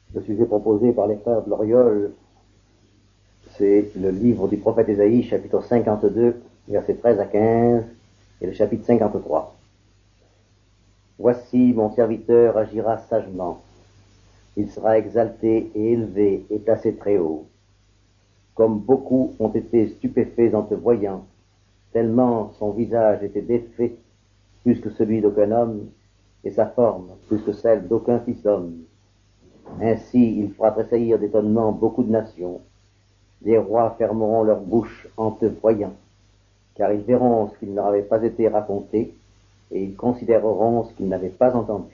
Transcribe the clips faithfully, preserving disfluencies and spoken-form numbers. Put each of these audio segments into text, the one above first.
Le sujet proposé par les frères de l'Oriole, c'est le livre du prophète Ésaïe, chapitre cinquante-deux, versets treize à quinze, et le chapitre cinquante-trois. Voici mon serviteur agira sagement. Il sera exalté et élevé et placé très haut. Comme beaucoup ont été stupéfaits en te voyant, tellement son visage était défait plus que celui d'aucun homme, et sa forme plus que celle d'aucun fils d'homme. Ainsi il fera tressaillir d'étonnement beaucoup de nations. Les rois fermeront leur bouche en te voyant, car ils verront ce qui ne leur avait pas été raconté, et ils considéreront ce qu'ils n'avaient pas entendu.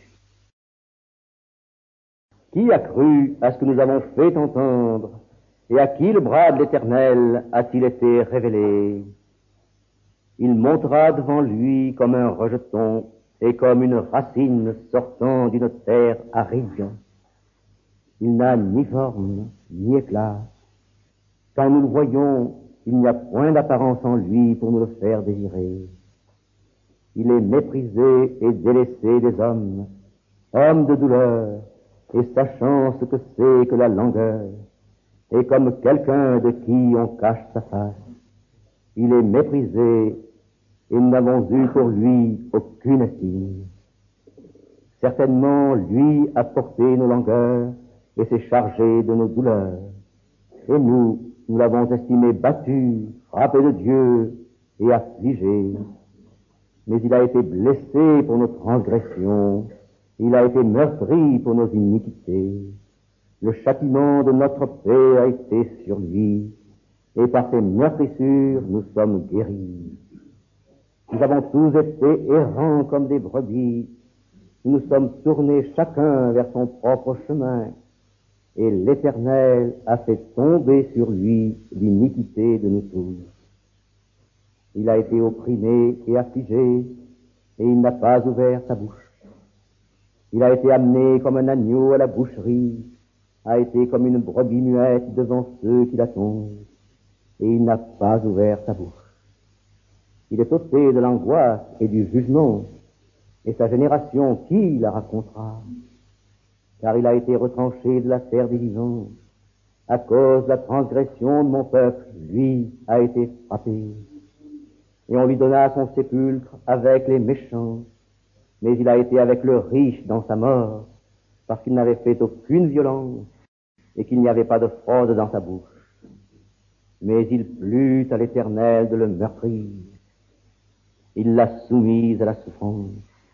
Qui a cru à ce que nous avons fait entendre, et à qui le bras de l'Éternel a-t-il été révélé? Il montera devant lui comme un rejeton, et comme une racine sortant d'une terre aride. Il n'a ni forme, ni éclat. Quand nous le voyons, il n'y a point d'apparence en lui pour nous le faire désirer. Il est méprisé et délaissé des hommes, homme de douleur, et sachant ce que c'est que la langueur, et comme quelqu'un de qui on cache sa face. Il est méprisé, et nous n'avons eu pour lui aucune estime. Certainement, lui a porté nos langueurs, et s'est chargé de nos douleurs. Et nous, nous l'avons estimé battu, frappé de Dieu, et affligé. Mais il a été blessé pour nos transgressions, il a été meurtri pour nos iniquités. Le châtiment de notre paix a été sur lui, et par ses meurtrissures nous sommes guéris. Nous avons tous été errants comme des brebis, nous nous sommes tournés chacun vers son propre chemin, et l'Éternel a fait tomber sur lui l'iniquité de nous tous. Il a été opprimé et affligé, et il n'a pas ouvert sa bouche. Il a été amené comme un agneau à la boucherie, a été comme une brebis muette devant ceux qui l'attendent, et il n'a pas ouvert sa bouche. Il est ôté de l'angoisse et du jugement, et sa génération, qui la racontera? Car il a été retranché de la terre des vivants. À cause de la transgression de mon peuple, lui a été frappé. Et on lui donna son sépulcre avec les méchants, mais il a été avec le riche dans sa mort, parce qu'il n'avait fait aucune violence, et qu'il n'y avait pas de fraude dans sa bouche. Mais il plut à l'Éternel de le meurtrir. Il l'a soumise à la souffrance.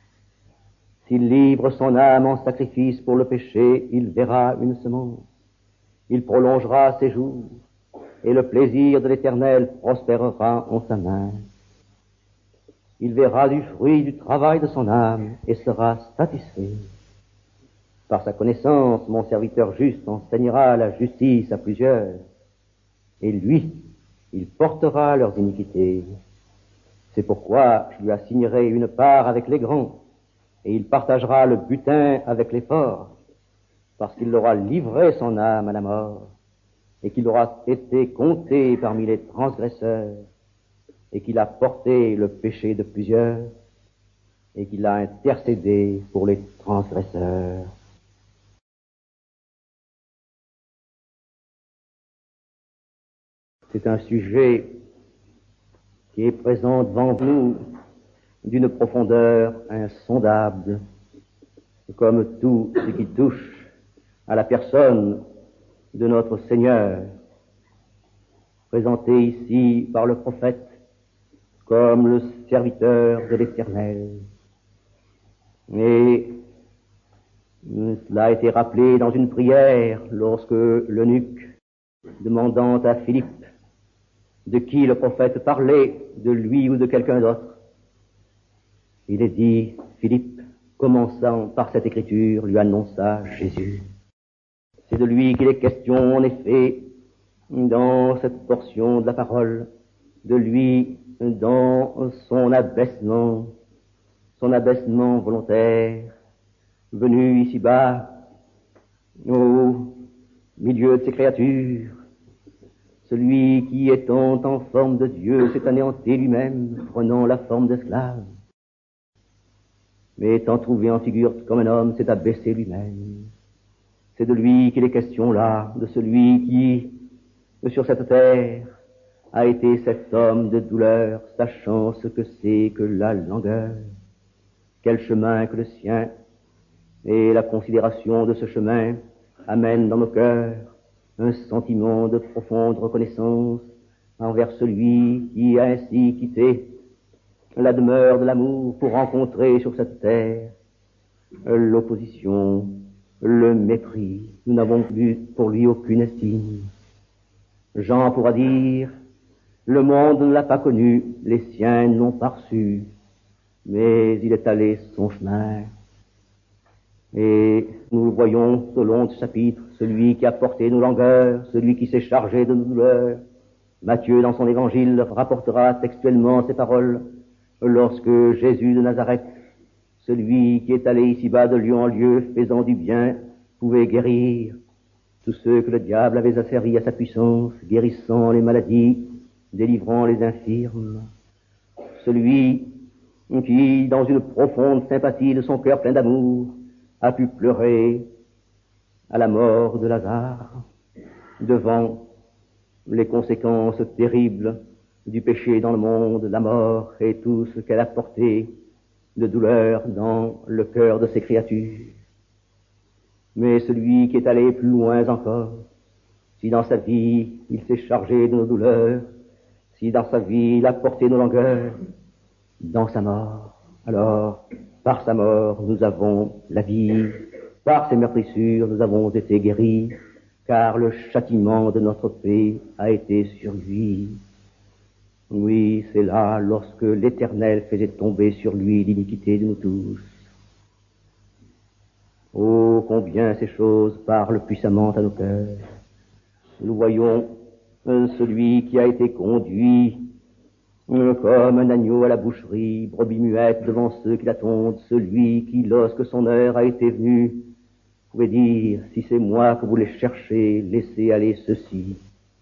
S'il livre son âme en sacrifice pour le péché, il verra une semence. Il prolongera ses jours, et le plaisir de l'Éternel prospérera en sa main. Il verra du fruit du travail de son âme, et sera satisfait. Par sa connaissance, mon serviteur juste enseignera la justice à plusieurs, et lui, il portera leurs iniquités. C'est pourquoi je lui assignerai une part avec les grands, et il partagera le butin avec les forts, parce qu'il aura livré son âme à la mort, et qu'il aura été compté parmi les transgresseurs, et qu'il a porté le péché de plusieurs, et qu'il a intercédé pour les transgresseurs. C'est un sujet qui est présent devant nous d'une profondeur insondable, comme tout ce qui touche à la personne de notre Seigneur, présenté ici par le prophète comme le serviteur de l'Éternel. Et cela a été rappelé dans une prière lorsque l'eunuque, demandant à Philippe de qui le prophète parlait, de lui ou de quelqu'un d'autre, il est dit, Philippe, commençant par cette écriture, lui annonça Jésus. C'est de lui qu'il est question, en effet, dans cette portion de la parole, de lui dans son abaissement, son abaissement volontaire, venu ici-bas, au milieu de ses créatures, celui qui, étant en forme de Dieu, s'est anéanti lui-même, prenant la forme d'esclave. Mais étant trouvé en figure comme un homme, s'est abaissé lui-même, C'est de lui qu'il est question là, de celui qui, sur cette terre, a été cet homme de douleur, sachant ce que c'est que la langueur. Quel chemin que le sien, et la considération de ce chemin amène dans nos cœurs un sentiment de profonde reconnaissance envers celui qui a ainsi quitté la demeure de l'amour pour rencontrer sur cette terre l'opposition, le mépris. Nous n'avons plus pour lui aucune estime. Jean pourra dire, le monde ne l'a pas connu, les siens n'ont pas reçu, mais il est allé son chemin. Et nous le voyons au long de ce chapitre, celui qui a porté nos langueurs, celui qui s'est chargé de nos douleurs. Matthieu, dans son évangile, rapportera textuellement ces paroles lorsque Jésus de Nazareth, celui qui est allé ici-bas de lieu en lieu, faisant du bien, pouvait guérir tous ceux que le diable avait asservis à sa puissance, guérissant les maladies, délivrant les infirmes. Celui qui, dans une profonde sympathie de son cœur plein d'amour, a pu pleurer à la mort de Lazare, devant les conséquences terribles du péché dans le monde, la mort et tout ce qu'elle a porté de douleur dans le cœur de ses créatures. Mais celui qui est allé plus loin encore, si dans sa vie il s'est chargé de nos douleurs, si dans sa vie il a porté nos langueurs, dans sa mort, alors par sa mort nous avons la vie, par ses meurtrissures nous avons été guéris, car le châtiment de notre paix a été sur lui. Oui, c'est là lorsque l'Éternel faisait tomber sur lui l'iniquité de nous tous. Oh, combien ces choses parlent puissamment à nos cœurs. Nous voyons euh, celui qui a été conduit euh, comme un agneau à la boucherie, brebis muette devant ceux qui l'attendent, celui qui, lorsque son heure a été venue, pouvait dire, si c'est moi que vous les cherchez, laissez aller ceci.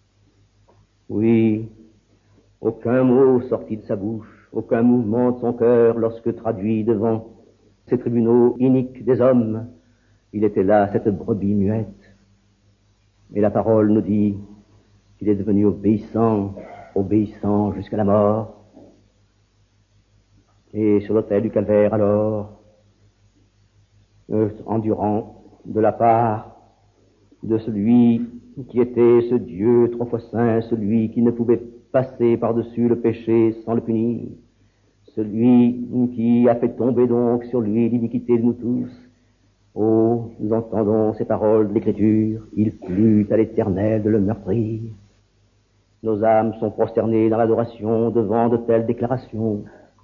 Oui, aucun mot sorti de sa bouche, aucun mouvement de son cœur lorsque traduit devant ces tribunaux iniques des hommes, il était là, cette brebis muette. Et la parole nous dit qu'il est devenu obéissant, obéissant jusqu'à la mort. Et sur l'autel du calvaire, alors, euh, endurant de la part de celui qui était ce Dieu trois fois saint, celui qui ne pouvait passer par-dessus le péché sans le punir, celui qui a fait tomber donc sur lui l'iniquité de nous tous. Oh, nous entendons ces paroles de l'Écriture, il plut à l'Éternel de le meurtrir. Nos âmes sont prosternées dans l'adoration devant de telles déclarations.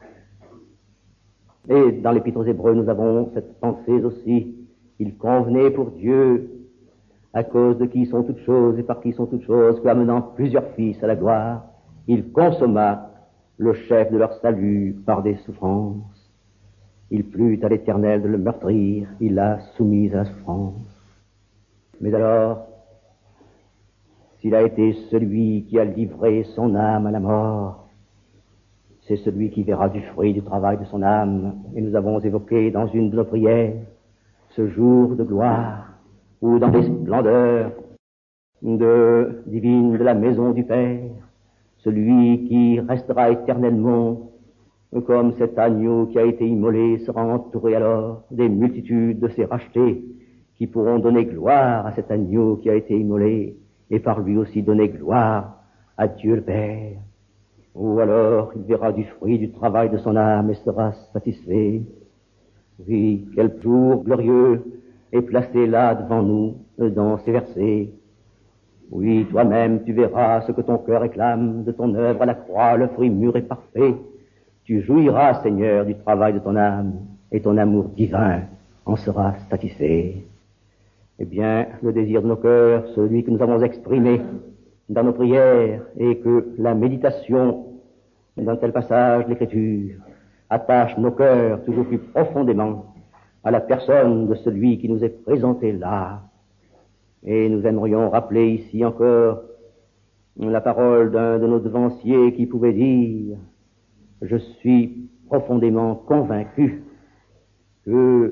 Et dans l'Épître aux Hébreux, nous avons cette pensée aussi, il convenait pour Dieu, à cause de qui sont toutes choses et par qui sont toutes choses, qu'amenant plusieurs fils à la gloire, il consomma le chef de leur salut par des souffrances. Il plut à l'Éternel de le meurtrir, il l'a soumis à la souffrance. Mais alors, s'il a été celui qui a livré son âme à la mort, c'est celui qui verra du fruit du travail de son âme. Et nous avons évoqué dans une de nos prières ce jour de gloire, où dans les splendeurs de, divines de la maison du Père, celui qui restera éternellement comme cet agneau qui a été immolé sera entouré alors des multitudes de ses rachetés qui pourront donner gloire à cet agneau qui a été immolé et par lui aussi donner gloire à Dieu le Père. Ou alors il verra du fruit du travail de son âme et sera satisfait. Oui, quel jour glorieux est placé là devant nous dans ces versets. Oui, toi-même tu verras ce que ton cœur réclame de ton œuvre à la croix, le fruit mûr et parfait. Tu jouiras, Seigneur, du travail de ton âme, et ton amour divin en sera satisfait. Eh bien, le désir de nos cœurs, celui que nous avons exprimé dans nos prières, et que la méditation d'un tel passage de l'Écriture attache nos cœurs toujours plus profondément à la personne de celui qui nous est présenté là. Et nous aimerions rappeler ici encore la parole d'un de nos devanciers qui pouvait dire « Je suis profondément convaincu que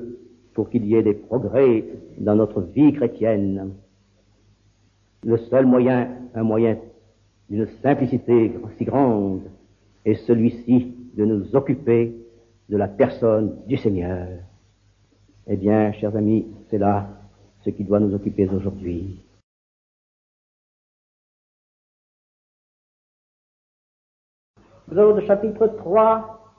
pour qu'il y ait des progrès dans notre vie chrétienne. Le seul moyen, un moyen d'une simplicité si grande, est celui-ci de nous occuper de la personne du Seigneur. Eh bien, chers amis, c'est là ce qui doit nous occuper aujourd'hui. Exode chapitre trois,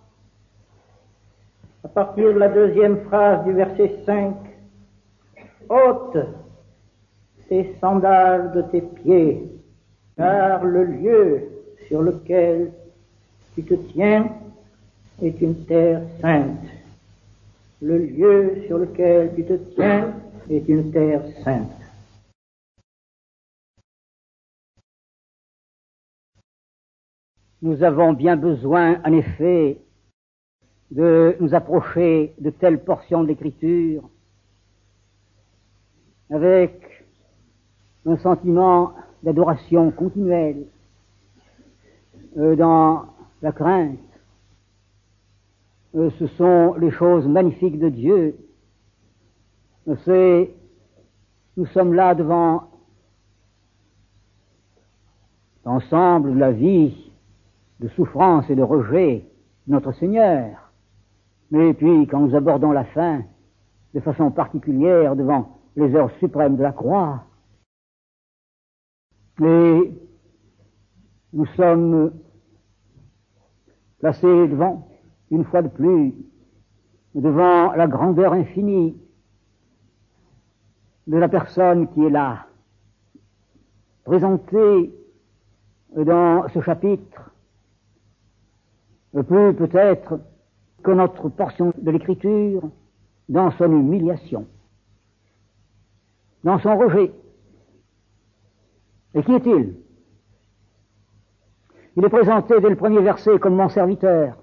à partir de la deuxième phrase du verset cinq. Ôte tes sandales de tes pieds, car le lieu sur lequel tu te tiens est une terre sainte. Le lieu sur lequel tu te tiens est une terre sainte. Nous avons bien besoin, en effet, de nous approcher de telles portions de l'Écriture avec un sentiment d'adoration continuelle, euh, dans la crainte. Euh, ce sont les choses magnifiques de Dieu. C'est, nous sommes là devant l'ensemble de la vie de souffrance et de rejet de notre Seigneur. Mais puis, quand nous abordons la fin, de façon particulière devant les heures suprêmes de la croix, et nous sommes placés devant, une fois de plus, devant la grandeur infinie de la personne qui est là, présentée dans ce chapitre, plus peut-être que notre portion de l'Écriture, dans son humiliation, dans son rejet. Et qui est-il? Il est présenté dès le premier verset comme mon serviteur.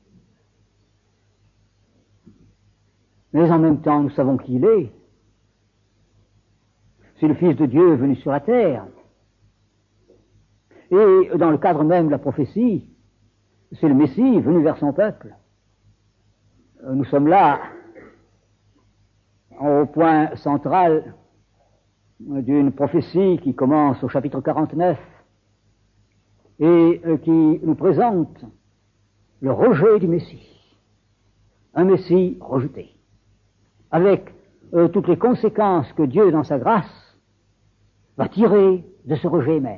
Mais en même temps, nous savons qui il est. C'est le Fils de Dieu venu sur la terre. Et dans le cadre même de la prophétie, c'est le Messie venu vers son peuple. Nous sommes là au point central d'une prophétie qui commence au chapitre quarante-neuf et qui nous présente le rejet du Messie. Un Messie rejeté, avec euh, toutes les conséquences que Dieu, dans sa grâce, va tirer de ce rejet même.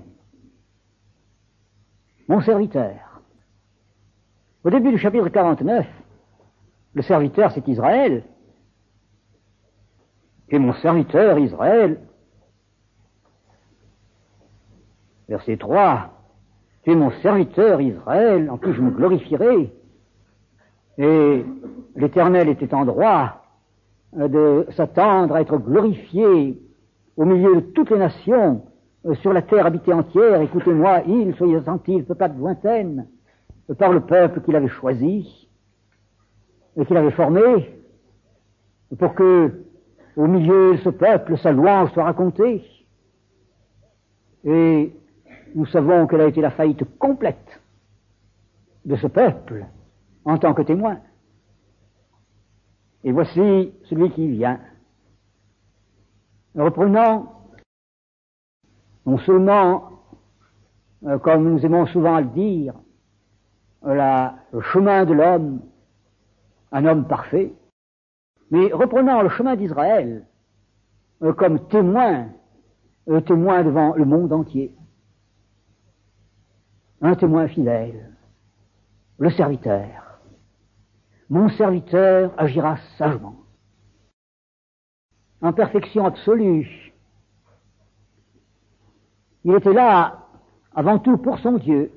Mon serviteur. Au début du chapitre quarante-neuf, le serviteur, c'est Israël. Et mon serviteur, Israël. Verset trois. Tu es mon serviteur, Israël, en qui je me glorifierai. Et l'Éternel était en droit de s'attendre à être glorifié au milieu de toutes les nations, sur la terre habitée entière. Écoutez-moi, îles, soyez attentifs, peuplades lointaines, par le peuple qu'il avait choisi et qu'il avait formé, pour que, au milieu de ce peuple, sa louange soit racontée. Et nous savons quelle a été la faillite complète de ce peuple en tant que témoin. Et voici celui qui vient, reprenant non seulement, euh, comme nous aimons souvent le dire, la, le chemin de l'homme, un homme parfait, mais reprenant le chemin d'Israël euh, comme témoin, euh, témoin devant le monde entier. Un témoin fidèle, le serviteur. Mon serviteur agira sagement, en perfection absolue. Il était là, avant tout, pour son Dieu.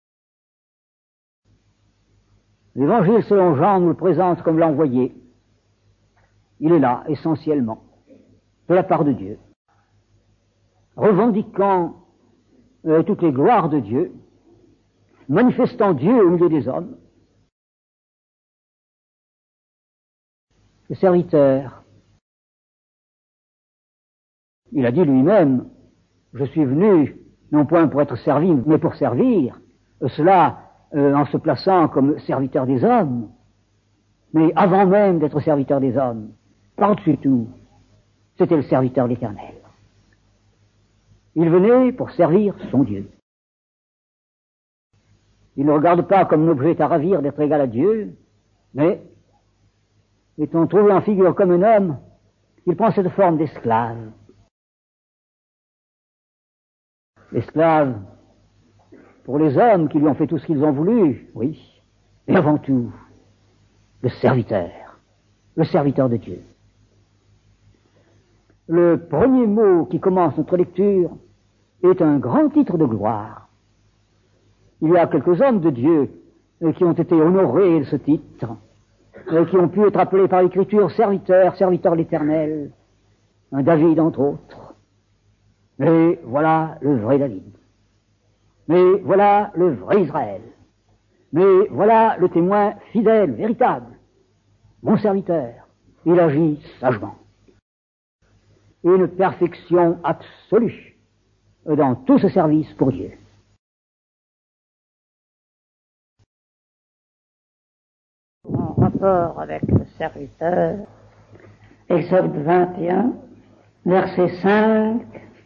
L'Évangile selon Jean nous le présente comme l'envoyé. Il est là, essentiellement, de la part de Dieu, revendiquant euh, toutes les gloires de Dieu, manifestant Dieu au milieu des hommes. Le serviteur, il a dit lui-même, je suis venu, non point pour être servi, mais pour servir, cela euh, en se plaçant comme serviteur des hommes, mais avant même d'être serviteur des hommes, par-dessus tout, c'était le serviteur de l'Éternel. Il venait pour servir son Dieu. Il ne regarde pas comme un objet à ravir d'être égal à Dieu, mais, étant trouvé en figure comme un homme, il prend cette forme d'esclave. L'esclave, pour les hommes qui lui ont fait tout ce qu'ils ont voulu, oui, mais avant tout, le serviteur, le serviteur de Dieu. Le premier mot qui commence notre lecture est un grand titre de gloire. Il y a quelques hommes de Dieu qui ont été honorés de ce titre, qui ont pu être appelés par l'Écriture serviteurs, serviteurs de l'Éternel, un David entre autres. Mais voilà le vrai David. Mais voilà le vrai Israël. Mais voilà le témoin fidèle, véritable, mon serviteur. Il agit sagement. Une perfection absolue dans tout ce service pour Dieu. En rapport avec le serviteur, Exode vingt et un, verset cinq,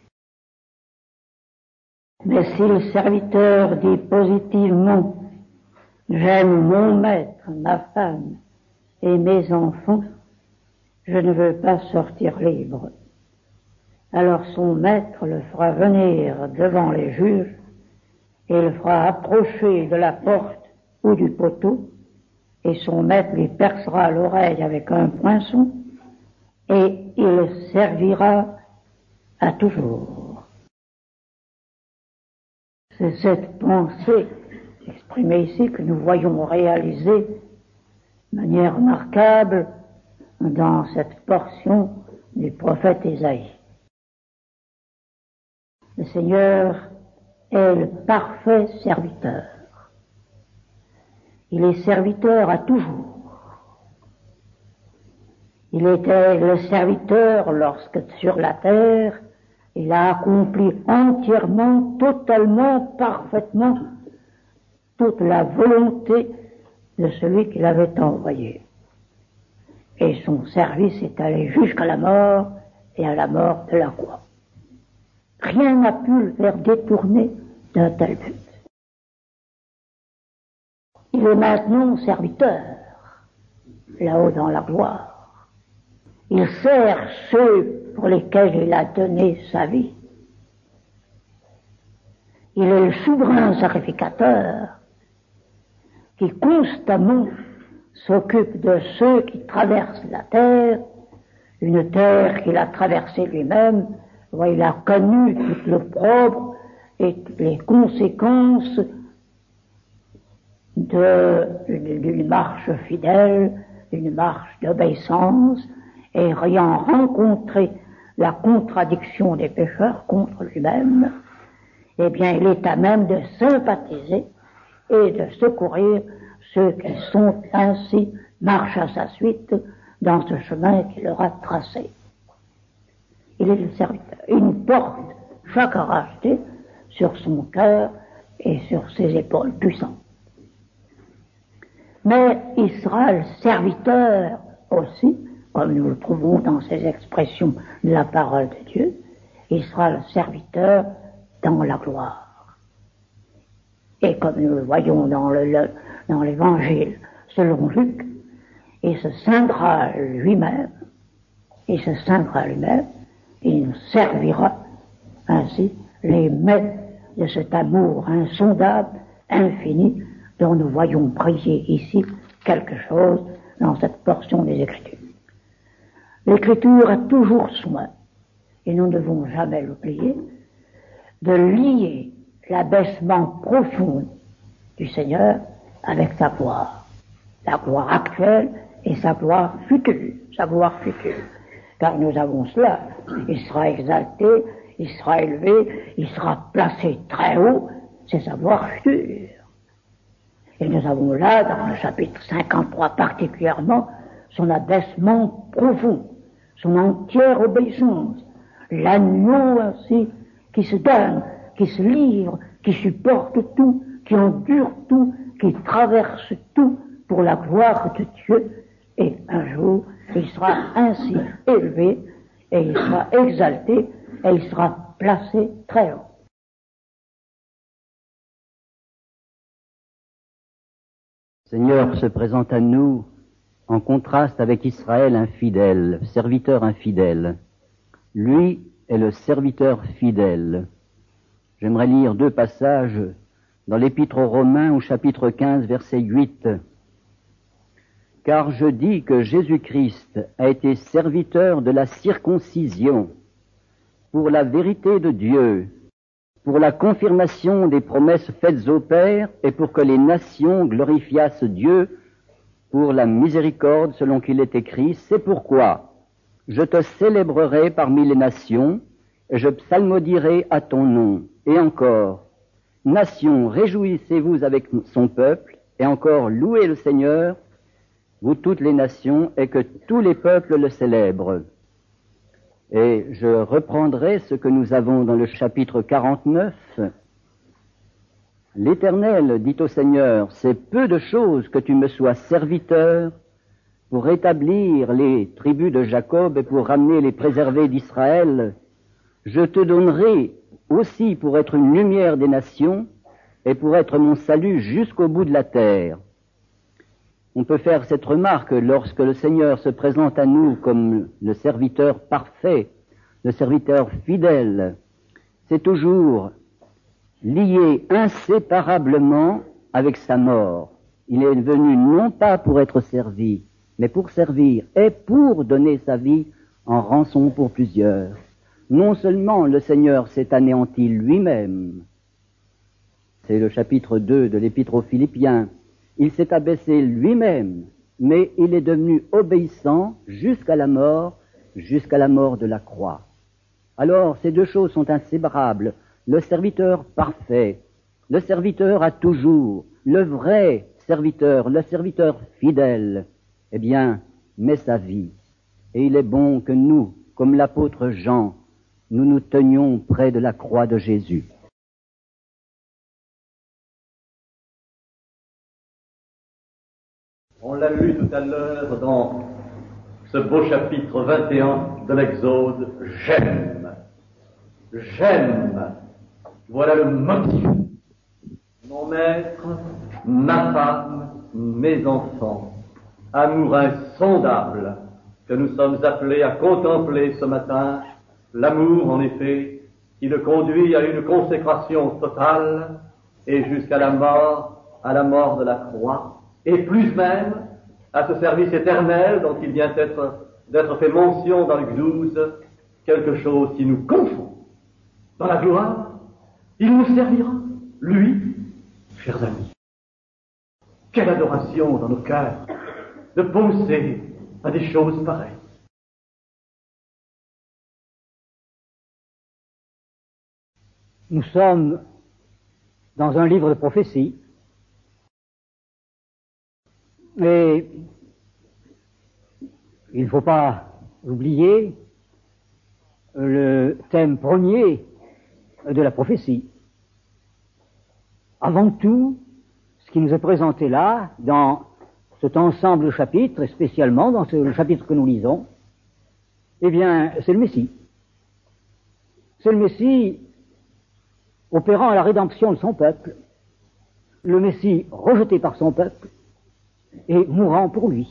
mais si le serviteur dit positivement « J'aime mon maître, ma femme et mes enfants, je ne veux pas sortir libre », alors son maître le fera venir devant les juges et le fera approcher de la porte ou du poteau, et son maître lui percera l'oreille avec un poinçon, et il le servira à toujours. C'est cette pensée exprimée ici que nous voyons réalisée de manière remarquable dans cette portion du prophète Ésaïe. Le Seigneur est le parfait serviteur. Il est serviteur à toujours. Il était le serviteur lorsque sur la terre, il a accompli entièrement, totalement, parfaitement toute la volonté de celui qui l'avait envoyé. Et son service est allé jusqu'à la mort et à la mort de la croix. Rien n'a pu le faire détourner d'un tel but. Il est maintenant serviteur, là-haut dans la gloire. Il sert ceux pour lesquels il a donné sa vie. Il est le souverain sacrificateur qui constamment s'occupe de ceux qui traversent la terre, une terre qu'il a traversée lui-même, où il a connu tout l'opprobre et toutes les conséquences d'une marche fidèle, d'une marche d'obéissance, et ayant rencontré la contradiction des pécheurs contre lui-même, eh bien, il est à même de sympathiser et de secourir ceux qui sont ainsi, marchent à sa suite dans ce chemin qu'il leur a tracé. Il est le serviteur. Il porte chaque racheté sur son cœur et sur ses épaules puissantes. Mais il sera le serviteur aussi, comme nous le trouvons dans ces expressions de la parole de Dieu, il sera le serviteur dans la gloire. Et comme nous le voyons dans, le, le, dans l'évangile selon Luc, il se ceindra lui-même, il se ceindra lui-même, et il nous servira ainsi les mets de cet amour insondable, infini, dont nous voyons briller ici quelque chose dans cette portion des Écritures. L'Écriture a toujours soin, et nous ne devons jamais l'oublier, de lier l'abaissement profond du Seigneur avec sa gloire, la gloire actuelle et sa gloire future, sa gloire future. Car nous avons cela, il sera exalté, il sera élevé, il sera placé très haut, c'est sa gloire future. Et nous avons là, dans le chapitre cinquante-trois particulièrement, son abaissement profond, son entière obéissance, l'agneau ainsi qui se donne, qui se livre, qui supporte tout, qui endure tout, qui traverse tout pour la gloire de Dieu, et un jour il sera ainsi élevé, et il sera exalté, et il sera placé très haut. Seigneur se présente à nous en contraste avec Israël infidèle, serviteur infidèle. Lui est le serviteur fidèle. J'aimerais lire deux passages dans l'Épître aux Romains au chapitre quinze, verset huit. « Car je dis que Jésus-Christ a été serviteur de la circoncision pour la vérité de Dieu, pour la confirmation des promesses faites au Père et pour que les nations glorifiassent Dieu pour la miséricorde selon qu'il est écrit. C'est pourquoi je te célébrerai parmi les nations et je psalmodierai à ton nom. Et encore, nations, réjouissez-vous avec son peuple et encore louez le Seigneur, vous toutes les nations, et que tous les peuples le célèbrent. » Et je reprendrai ce que nous avons dans le chapitre quarante-neuf. « L'Éternel dit au Seigneur, c'est peu de choses que tu me sois serviteur pour rétablir les tribus de Jacob et pour ramener les préservés d'Israël. Je te donnerai aussi pour être une lumière des nations et pour être mon salut jusqu'au bout de la terre. » On peut faire cette remarque lorsque le Seigneur se présente à nous comme le serviteur parfait, le serviteur fidèle. C'est toujours lié inséparablement avec sa mort. Il est venu non pas pour être servi, mais pour servir et pour donner sa vie en rançon pour plusieurs. Non seulement le Seigneur s'est anéanti lui-même, c'est le chapitre deux de l'Épître aux Philippiens, il s'est abaissé lui-même, mais il est devenu obéissant jusqu'à la mort, jusqu'à la mort de la croix. Alors, ces deux choses sont inséparables. Le serviteur parfait, le serviteur à toujours, le vrai serviteur, le serviteur fidèle, eh bien, met sa vie. Et il est bon que nous, comme l'apôtre Jean, nous nous tenions près de la croix de Jésus. On l'a lu tout à l'heure dans ce beau chapitre vingt et un de l'Exode, « J'aime, j'aime ». Voilà le motif. Mon maître, ma femme, mes enfants, amour insondable que nous sommes appelés à contempler ce matin, l'amour en effet qui le conduit à une consécration totale et jusqu'à la mort, à la mort de la croix, et plus même à ce service éternel dont il vient d'être, d'être fait mention dans le douze, quelque chose qui nous confond. Dans la gloire, il nous servira, lui, chers amis. Quelle adoration dans nos cœurs de penser à des choses pareilles. Nous sommes dans un livre de prophétie. Et il ne faut pas oublier le thème premier de la prophétie. Avant tout, ce qui nous est présenté là, dans cet ensemble de chapitres, et spécialement dans ce, le chapitre que nous lisons, eh bien, c'est le Messie. C'est le Messie opérant à la rédemption de son peuple, le Messie rejeté par son peuple, et mourant pour lui.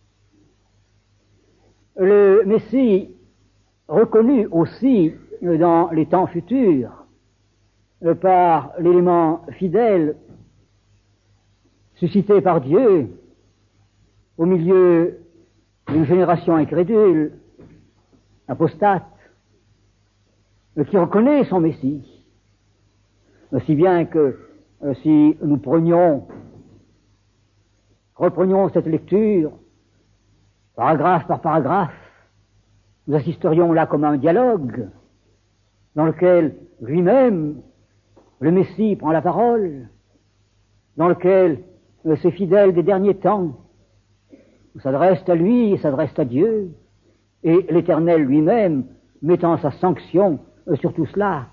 Le Messie reconnu aussi dans les temps futurs par l'élément fidèle suscité par Dieu au milieu d'une génération incrédule, apostate, qui reconnaît son Messie. Si bien que si nous prenions Reprenions cette lecture, paragraphe par paragraphe. Nous assisterions là comme à un dialogue dans lequel lui-même, le Messie, prend la parole, dans lequel euh, ces fidèles des derniers temps s'adressent à lui et s'adressent à Dieu, et l'Éternel lui-même mettant sa sanction euh, sur tout cela.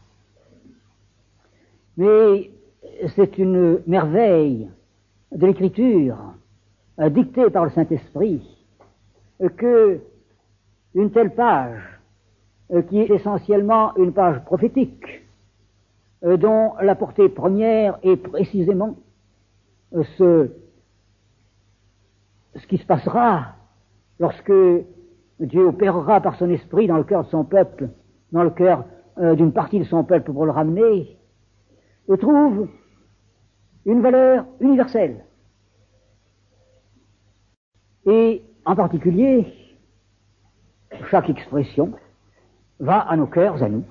Mais c'est une merveille de l'Écriture, dictée par le Saint-Esprit, que une telle page, qui est essentiellement une page prophétique, dont la portée première est précisément ce, ce qui se passera lorsque Dieu opérera par son esprit dans le cœur de son peuple, dans le cœur euh, d'une partie de son peuple pour le ramener, trouve une valeur universelle. Et en particulier, chaque expression va à nos cœurs, à nous.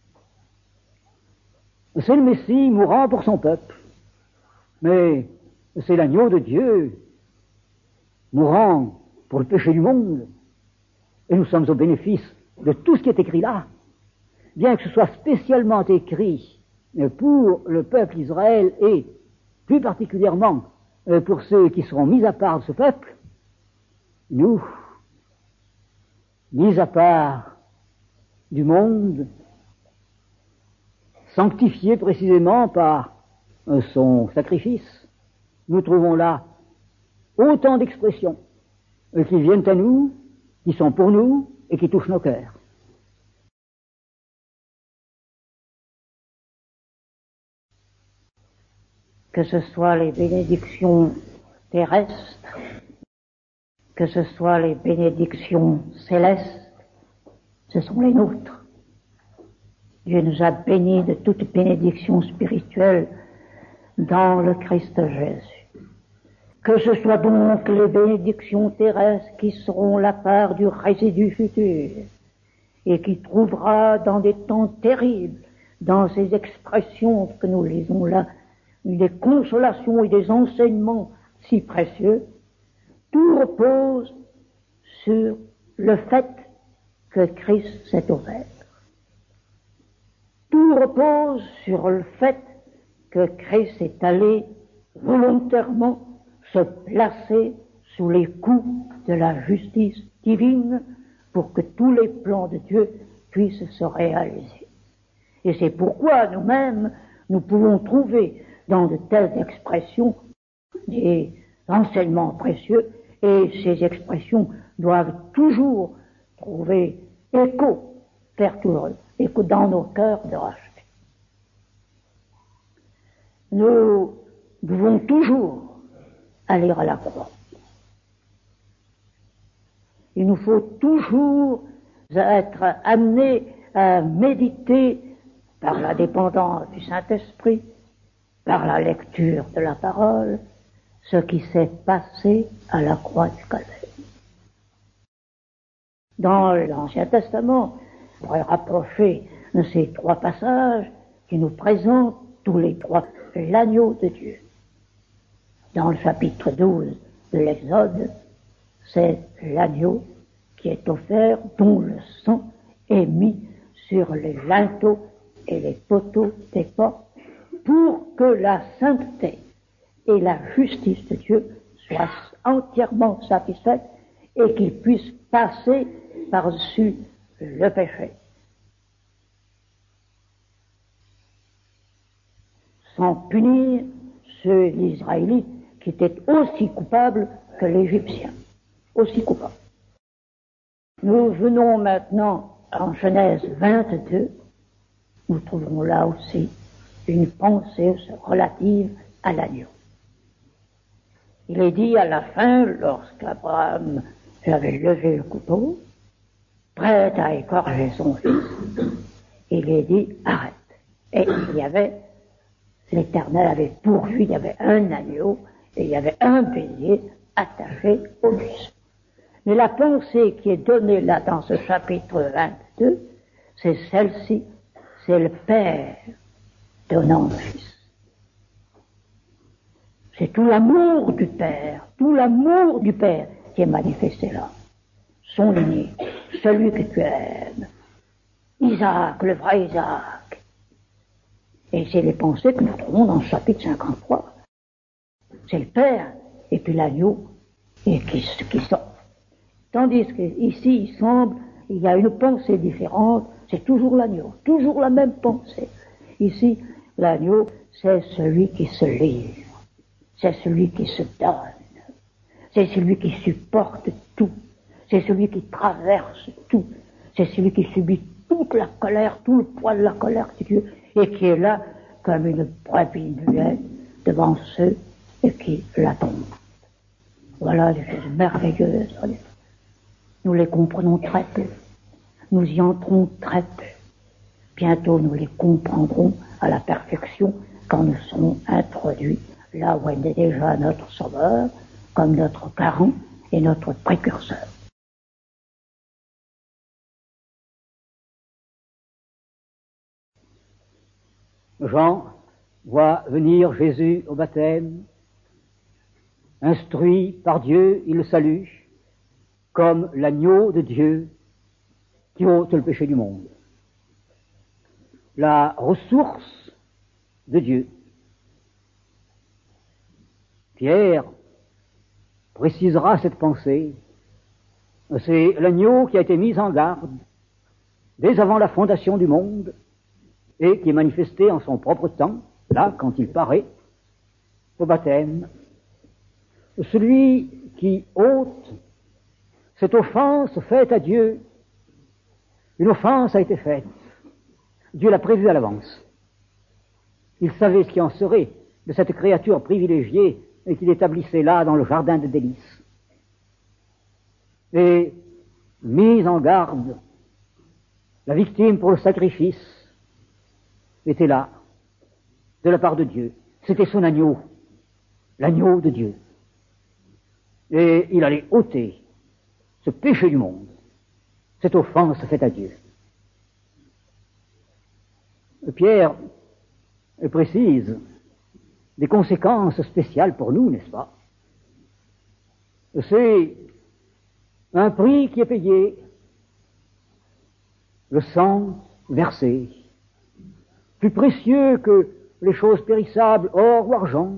C'est le Messie mourant pour son peuple, mais c'est l'agneau de Dieu mourant pour le péché du monde, et nous sommes au bénéfice de tout ce qui est écrit là, bien que ce soit spécialement écrit pour le peuple Israël et plus particulièrement pour ceux qui seront mis à part de ce peuple. Nous, mis à part du monde, sanctifiés précisément par son sacrifice, nous trouvons là autant d'expressions qui viennent à nous, qui sont pour nous et qui touchent nos cœurs. Que ce soit les bénédictions terrestres, que ce soit les bénédictions célestes, ce sont les nôtres. Dieu nous a bénis de toute bénédiction spirituelle dans le Christ Jésus. Que ce soit donc les bénédictions terrestres qui seront la part du résidu futur et qui trouvera dans des temps terribles, dans ces expressions que nous lisons là, des consolations et des enseignements si précieux, tout repose sur le fait que Christ s'est offert. Tout repose sur le fait que Christ est allé volontairement se placer sous les coups de la justice divine pour que tous les plans de Dieu puissent se réaliser. Et c'est pourquoi nous-mêmes, nous pouvons trouver dans de telles expressions des enseignements précieux, et ces expressions doivent toujours trouver écho, faire toujours écho dans nos cœurs de rachet. Nous devons toujours aller à la croix. Il nous faut toujours être amenés à méditer par la dépendance du Saint-Esprit, par la lecture de la parole, ce qui s'est passé à la croix du Calvaire. Dans l'Ancien Testament, on pourrait rapprocher de ces trois passages qui nous présentent tous les trois l'agneau de Dieu. Dans le chapitre douze de l'Exode, c'est l'agneau qui est offert, dont le sang est mis sur les linteaux et les poteaux des portes, pour que la sainteté et la justice de Dieu soient entièrement satisfaites et qu'il puisse passer par-dessus le péché. Sans punir ceux d'Israélites qui étaient aussi coupables que l'Égyptien, aussi coupables. Nous venons maintenant en Genèse vingt-deux, nous trouvons là aussi une pensée relative à l'agneau. Il est dit à la fin, lorsqu'Abraham avait levé le couteau, prêt à égorger son fils, il est dit arrête. Et il y avait, l'Éternel avait pourvu, il y avait un agneau et il y avait un bélier attaché au buisson. Mais la pensée qui est donnée là dans ce chapitre vingt-deux, c'est celle-ci, c'est le Père donnant le Fils. C'est tout l'amour du Père, tout l'amour du Père qui est manifesté là. Son aîné, celui que tu aimes, Isaac, le vrai Isaac. Et c'est les pensées que nous trouvons dans le chapitre cinquante-trois. C'est le Père et puis l'agneau et qui, qui sort. Tandis qu'ici, il semble, il y a une pensée différente, c'est toujours l'agneau, toujours la même pensée. Ici, l'agneau, c'est celui qui se livre, c'est celui qui se donne, c'est celui qui supporte tout, C'est celui qui traverse tout. C'est celui qui subit toute la colère, tout le poids de la colère de Dieu, et qui est là comme une brebis muette devant ceux qui l'attendent. Voilà des choses merveilleuses. Nous les comprenons très peu. Nous y entrons très peu. Bientôt nous les comprendrons à la perfection quand nous serons introduits là où est déjà notre Sauveur, comme notre garant et notre précurseur. Jean voit venir Jésus au baptême. Instruit par Dieu, il le salue comme l'agneau de Dieu qui ôte le péché du monde. La ressource de Dieu. Pierre précisera cette pensée. C'est l'agneau qui a été mis en garde dès avant la fondation du monde et qui est manifesté en son propre temps, là, quand il paraît, au baptême. Celui qui ôte cette offense faite à Dieu. Une offense a été faite. Dieu l'a prévue à l'avance. Il savait ce qui en serait de cette créature privilégiée et qu'il établissait là dans le jardin de délices. Et mise en garde, la victime pour le sacrifice était là, de la part de Dieu. C'était son agneau, l'agneau de Dieu. Et il allait ôter ce péché du monde, cette offense faite à Dieu. Pierre précise des conséquences spéciales pour nous, n'est-ce pas? C'est un prix qui est payé, le sang versé, plus précieux que les choses périssables, or ou argent.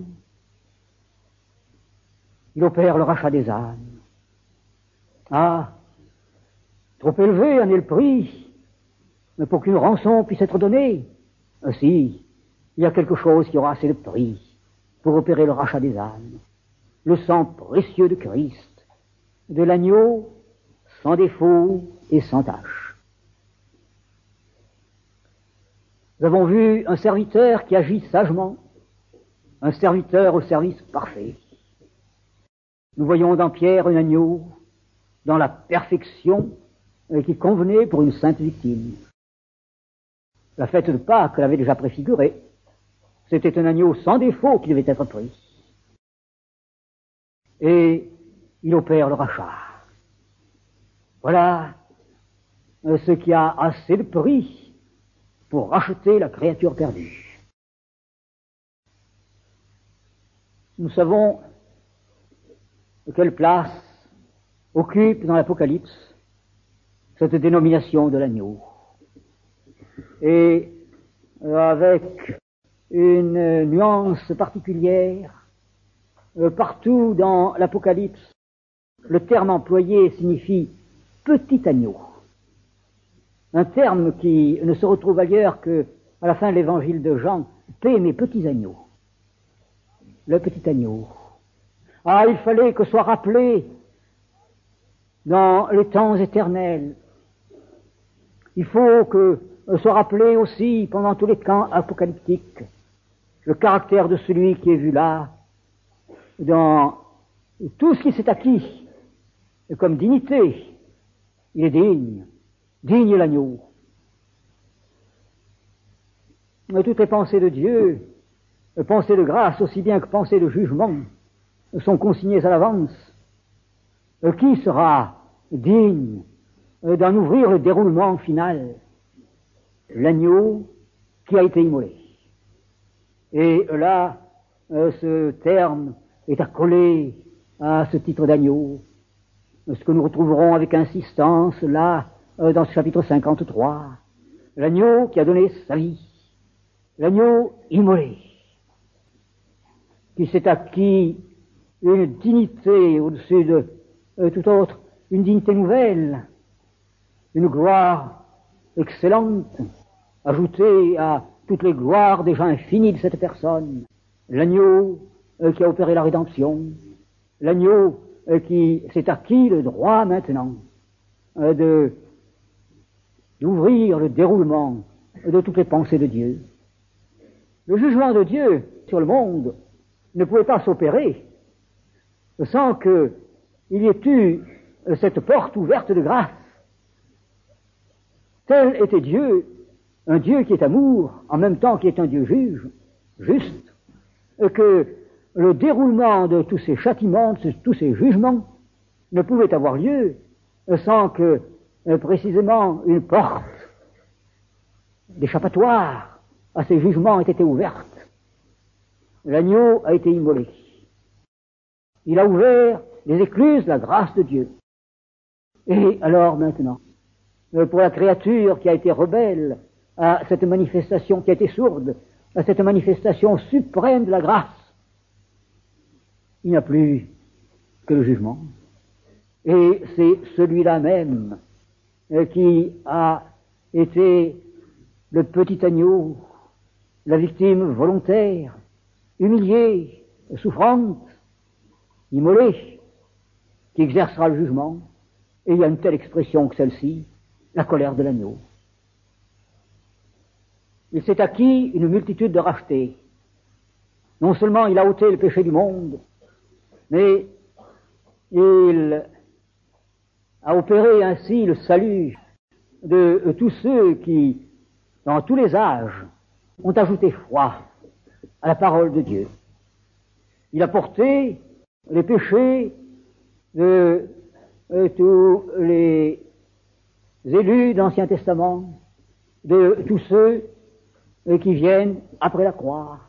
Il opère le rachat des âmes. Ah, trop élevé en est le prix, mais pour qu'une rançon puisse être donnée. Ainsi, il y a quelque chose qui aura assez de prix pour opérer le rachat des âmes. Le sang précieux de Christ, de l'agneau sans défaut et sans tache. Nous avons vu un serviteur qui agit sagement, un serviteur au service parfait. Nous voyons dans Pierre un agneau dans la perfection qui convenait pour une sainte victime. La fête de Pâques l'avait déjà préfiguré. C'était un agneau sans défaut qui devait être pris. Et il opère le rachat. Voilà ce qui a assez de prix pour racheter la créature perdue. Nous savons quelle place occupe dans l'Apocalypse cette dénomination de l'agneau. Et avec une nuance particulière, partout dans l'Apocalypse, le terme employé signifie petit agneau. Un terme qui ne se retrouve ailleurs que à la fin de l'évangile de Jean, paix mes petits agneaux. Le petit agneau. Ah, il fallait que soit rappelé dans les temps éternels. Il faut que soit rappelé aussi pendant tous les temps apocalyptiques le caractère de celui qui est vu là, dans tout ce qui s'est acquis comme dignité. Il est digne, digne l'agneau. Mais toutes les pensées de Dieu, pensées de grâce aussi bien que pensées de jugement, sont consignées à l'avance. Qui sera digne d'en ouvrir le déroulement final? L'agneau qui a été immolé. Et là, ce terme est accolé à ce titre d'agneau, ce que nous retrouverons avec insistance là, dans ce chapitre cinquante-trois. L'agneau qui a donné sa vie, l'agneau immolé, qui s'est acquis une dignité au-dessus de euh, tout autre, une dignité nouvelle, une gloire excellente, ajoutée à toutes les gloires déjà infinies de cette personne. L'agneau euh, qui a opéré la rédemption, l'agneau euh, qui s'est acquis le droit maintenant euh, de d'ouvrir le déroulement de toutes les pensées de Dieu. Le jugement de Dieu sur le monde ne pouvait pas s'opérer sans qu'il y ait eu cette porte ouverte de grâce. Tel était Dieu, un Dieu qui est amour, en même temps qui est un Dieu juge, juste, que le déroulement de tous ces châtiments, de tous ces jugements, ne pouvait avoir lieu sans que, précisément, une porte d'échappatoire à ces jugements ait été ouverte. L'agneau a été immolé. Il a ouvert les écluses de la grâce de Dieu. Et alors maintenant, pour la créature qui a été rebelle à cette manifestation, qui a été sourde, à cette manifestation suprême de la grâce, il n'y a plus que le jugement. Et c'est celui-là même qui a été le petit agneau, la victime volontaire, humiliée, souffrante, immolée, qui exercera le jugement. Et il y a une telle expression que celle-ci, la colère de l'agneau. Il s'est acquis une multitude de rachetés. Non seulement il a ôté le péché du monde, mais il a opéré ainsi le salut de tous ceux qui, dans tous les âges, ont ajouté foi à la parole de Dieu. Il a porté les péchés de euh, tous les élus de l'Ancien Testament, de tous ceux euh, qui viennent après la croix.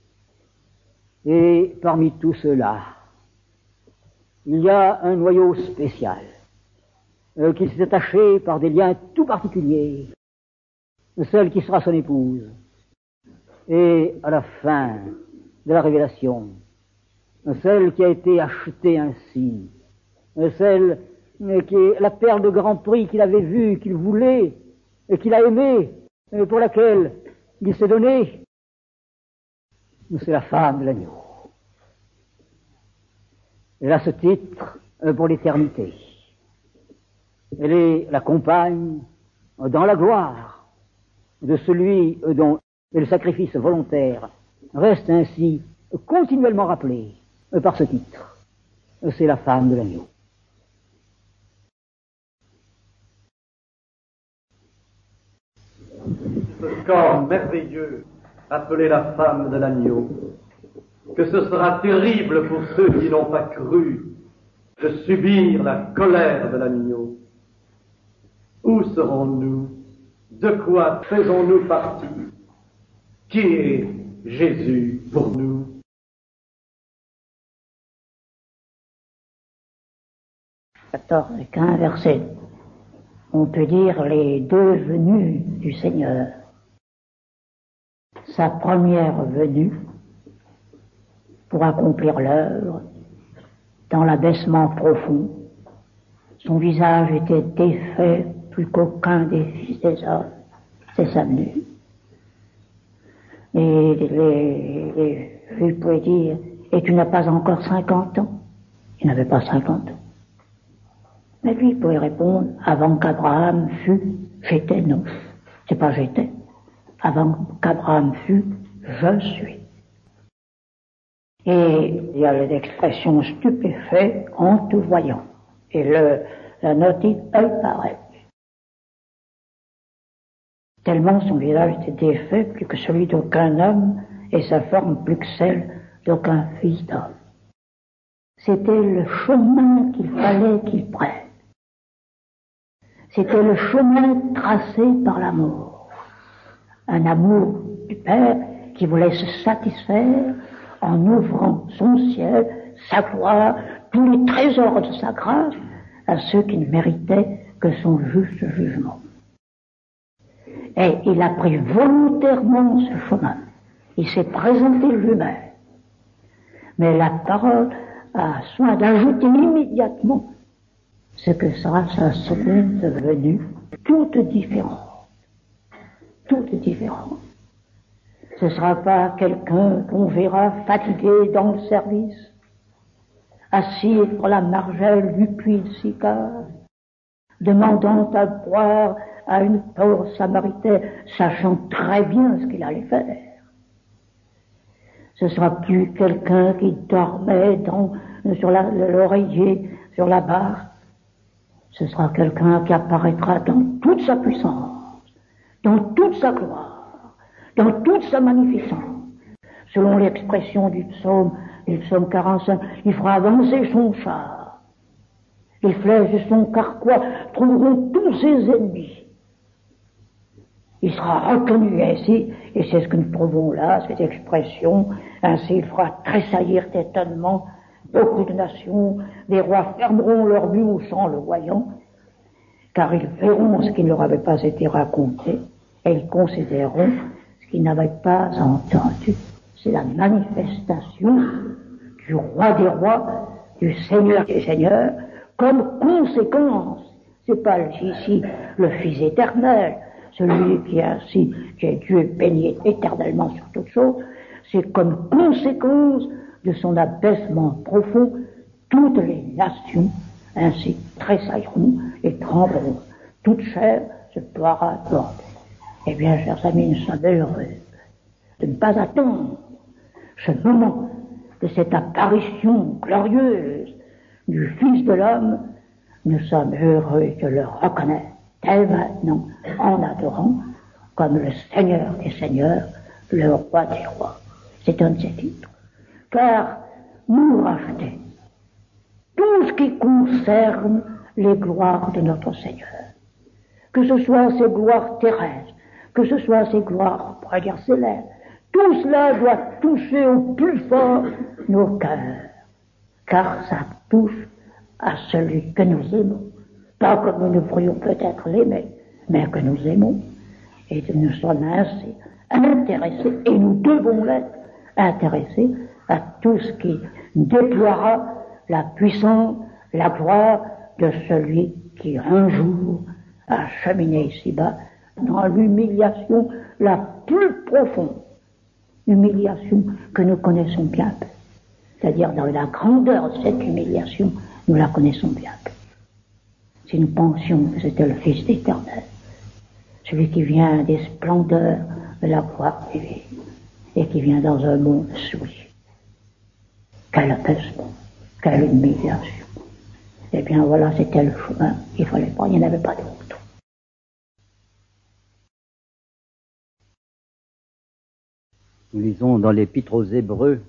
Et parmi tous ceux-là, il y a un noyau spécial euh, qui s'est attaché par des liens tout particuliers, celle qui sera son épouse. Et à la fin de la révélation, celle qui a été achetée ainsi, celle qui est la perle de grand prix qu'il avait vue, qu'il voulait, et qu'il a aimée, et pour laquelle il s'est donné, c'est la femme de l'agneau. Elle a ce titre pour l'éternité. Elle est la compagne dans la gloire de celui dont le sacrifice volontaire reste ainsi continuellement rappelé par ce titre. C'est la femme de l'agneau. Ce corps merveilleux appelé la femme de l'agneau, que ce sera terrible pour ceux qui n'ont pas cru de subir la colère de l'agneau. Où serons-nous? De quoi faisons-nous partie? Qui est Jésus pour nous? quatorze et quinze versets. On peut dire les deux venues du Seigneur. Sa première venue pour accomplir l'œuvre dans l'abaissement profond. Son visage était défait plus qu'aucun des fils des hommes. C'est sa venue. Et les, les Juifs pouvaient dire, et tu n'as pas encore cinquante ans? Il n'avait pas cinquante ans. Mais lui, il pouvait répondre, avant qu'Abraham fût, j'étais, non. C'est pas j'étais. Avant qu'Abraham fût, je suis. Et il y a l'expression stupéfait en tout voyant. Et le, la note dit, œil paraît. Tellement son visage était défait plus que celui d'aucun homme et sa forme plus que celle d'aucun fils d'homme. C'était le chemin qu'il fallait qu'il prenne. C'était le chemin tracé par l'amour. Un amour du Père qui voulait se satisfaire en ouvrant son ciel, sa gloire, tous les trésors de sa grâce à ceux qui ne méritaient que son juste jugement. Et il a pris volontairement ce chemin. Il s'est présenté lui-même. Mais la parole a soin d'ajouter immédiatement ce que sera sa seconde venue, toute différente. Toute différente. Ce ne sera pas quelqu'un qu'on verra fatigué dans le service, assis sur la margelle du puits de Sychar, demandant à boire à une pauvre samaritaine, sachant très bien ce qu'il allait faire. Ce sera plus quelqu'un qui dormait dans, sur la, l'oreiller, sur la barre. Ce sera quelqu'un qui apparaîtra dans toute sa puissance, dans toute sa gloire, dans toute sa magnificence. Selon l'expression du psaume, du psaume quarante-cinq, il fera avancer son char. Les flèches de son carquois trouveront tous ses ennemis. Il sera reconnu ainsi, et c'est ce que nous trouvons là, cette expression, ainsi il fera tressaillir d'étonnement beaucoup de nations, les rois fermeront leur bouche en le voyant, car ils verront ce qui ne leur avait pas été raconté, et ils considéreront ce qu'ils n'avaient pas entendu. C'est la manifestation du roi des rois, du Seigneur des seigneurs, comme conséquence. C'est pas ici le Fils éternel, celui qui est ainsi, qui est Dieu béni éternellement sur toutes choses, c'est comme conséquence de son abaissement profond, toutes les nations ainsi tressailleront et trembleront. Toute chair se pourra border. Eh bien, chers amis, nous sommes heureux de ne pas attendre ce moment de cette apparition glorieuse du Fils de l'homme. Nous sommes heureux de le reconnaître dès maintenant en adorant comme le Seigneur des seigneurs, le roi des rois. C'est un de ses titres. Car nous racheter tout ce qui concerne les gloires de notre Seigneur, que ce soit ses gloires terrestres, que ce soit ses gloires, on pourrait dire célestes, tout cela doit toucher au plus fort nos cœurs, car ça touche à celui que nous aimons, pas comme nous devrions peut-être l'aimer, mais que nous aimons, et que nous sommes ainsi intéressés, et nous devons l'être, intéressés à tout ce qui déploiera la puissance, la gloire de celui qui un jour a cheminé ici-bas dans l'humiliation la plus profonde, humiliation que nous connaissons bien peu. C'est-à-dire dans la grandeur de cette humiliation, nous la connaissons bien peu. Si nous pensions que c'était le Fils d'Éternel, celui qui vient des splendeurs de la gloire divine et qui vient dans un monde souillé. Quel abaissement, quelle humiliation. Eh bien voilà, c'était le chemin qu'il fallait pas, il n'y en avait pas d'autre. Nous lisons dans l'Épître aux Hébreux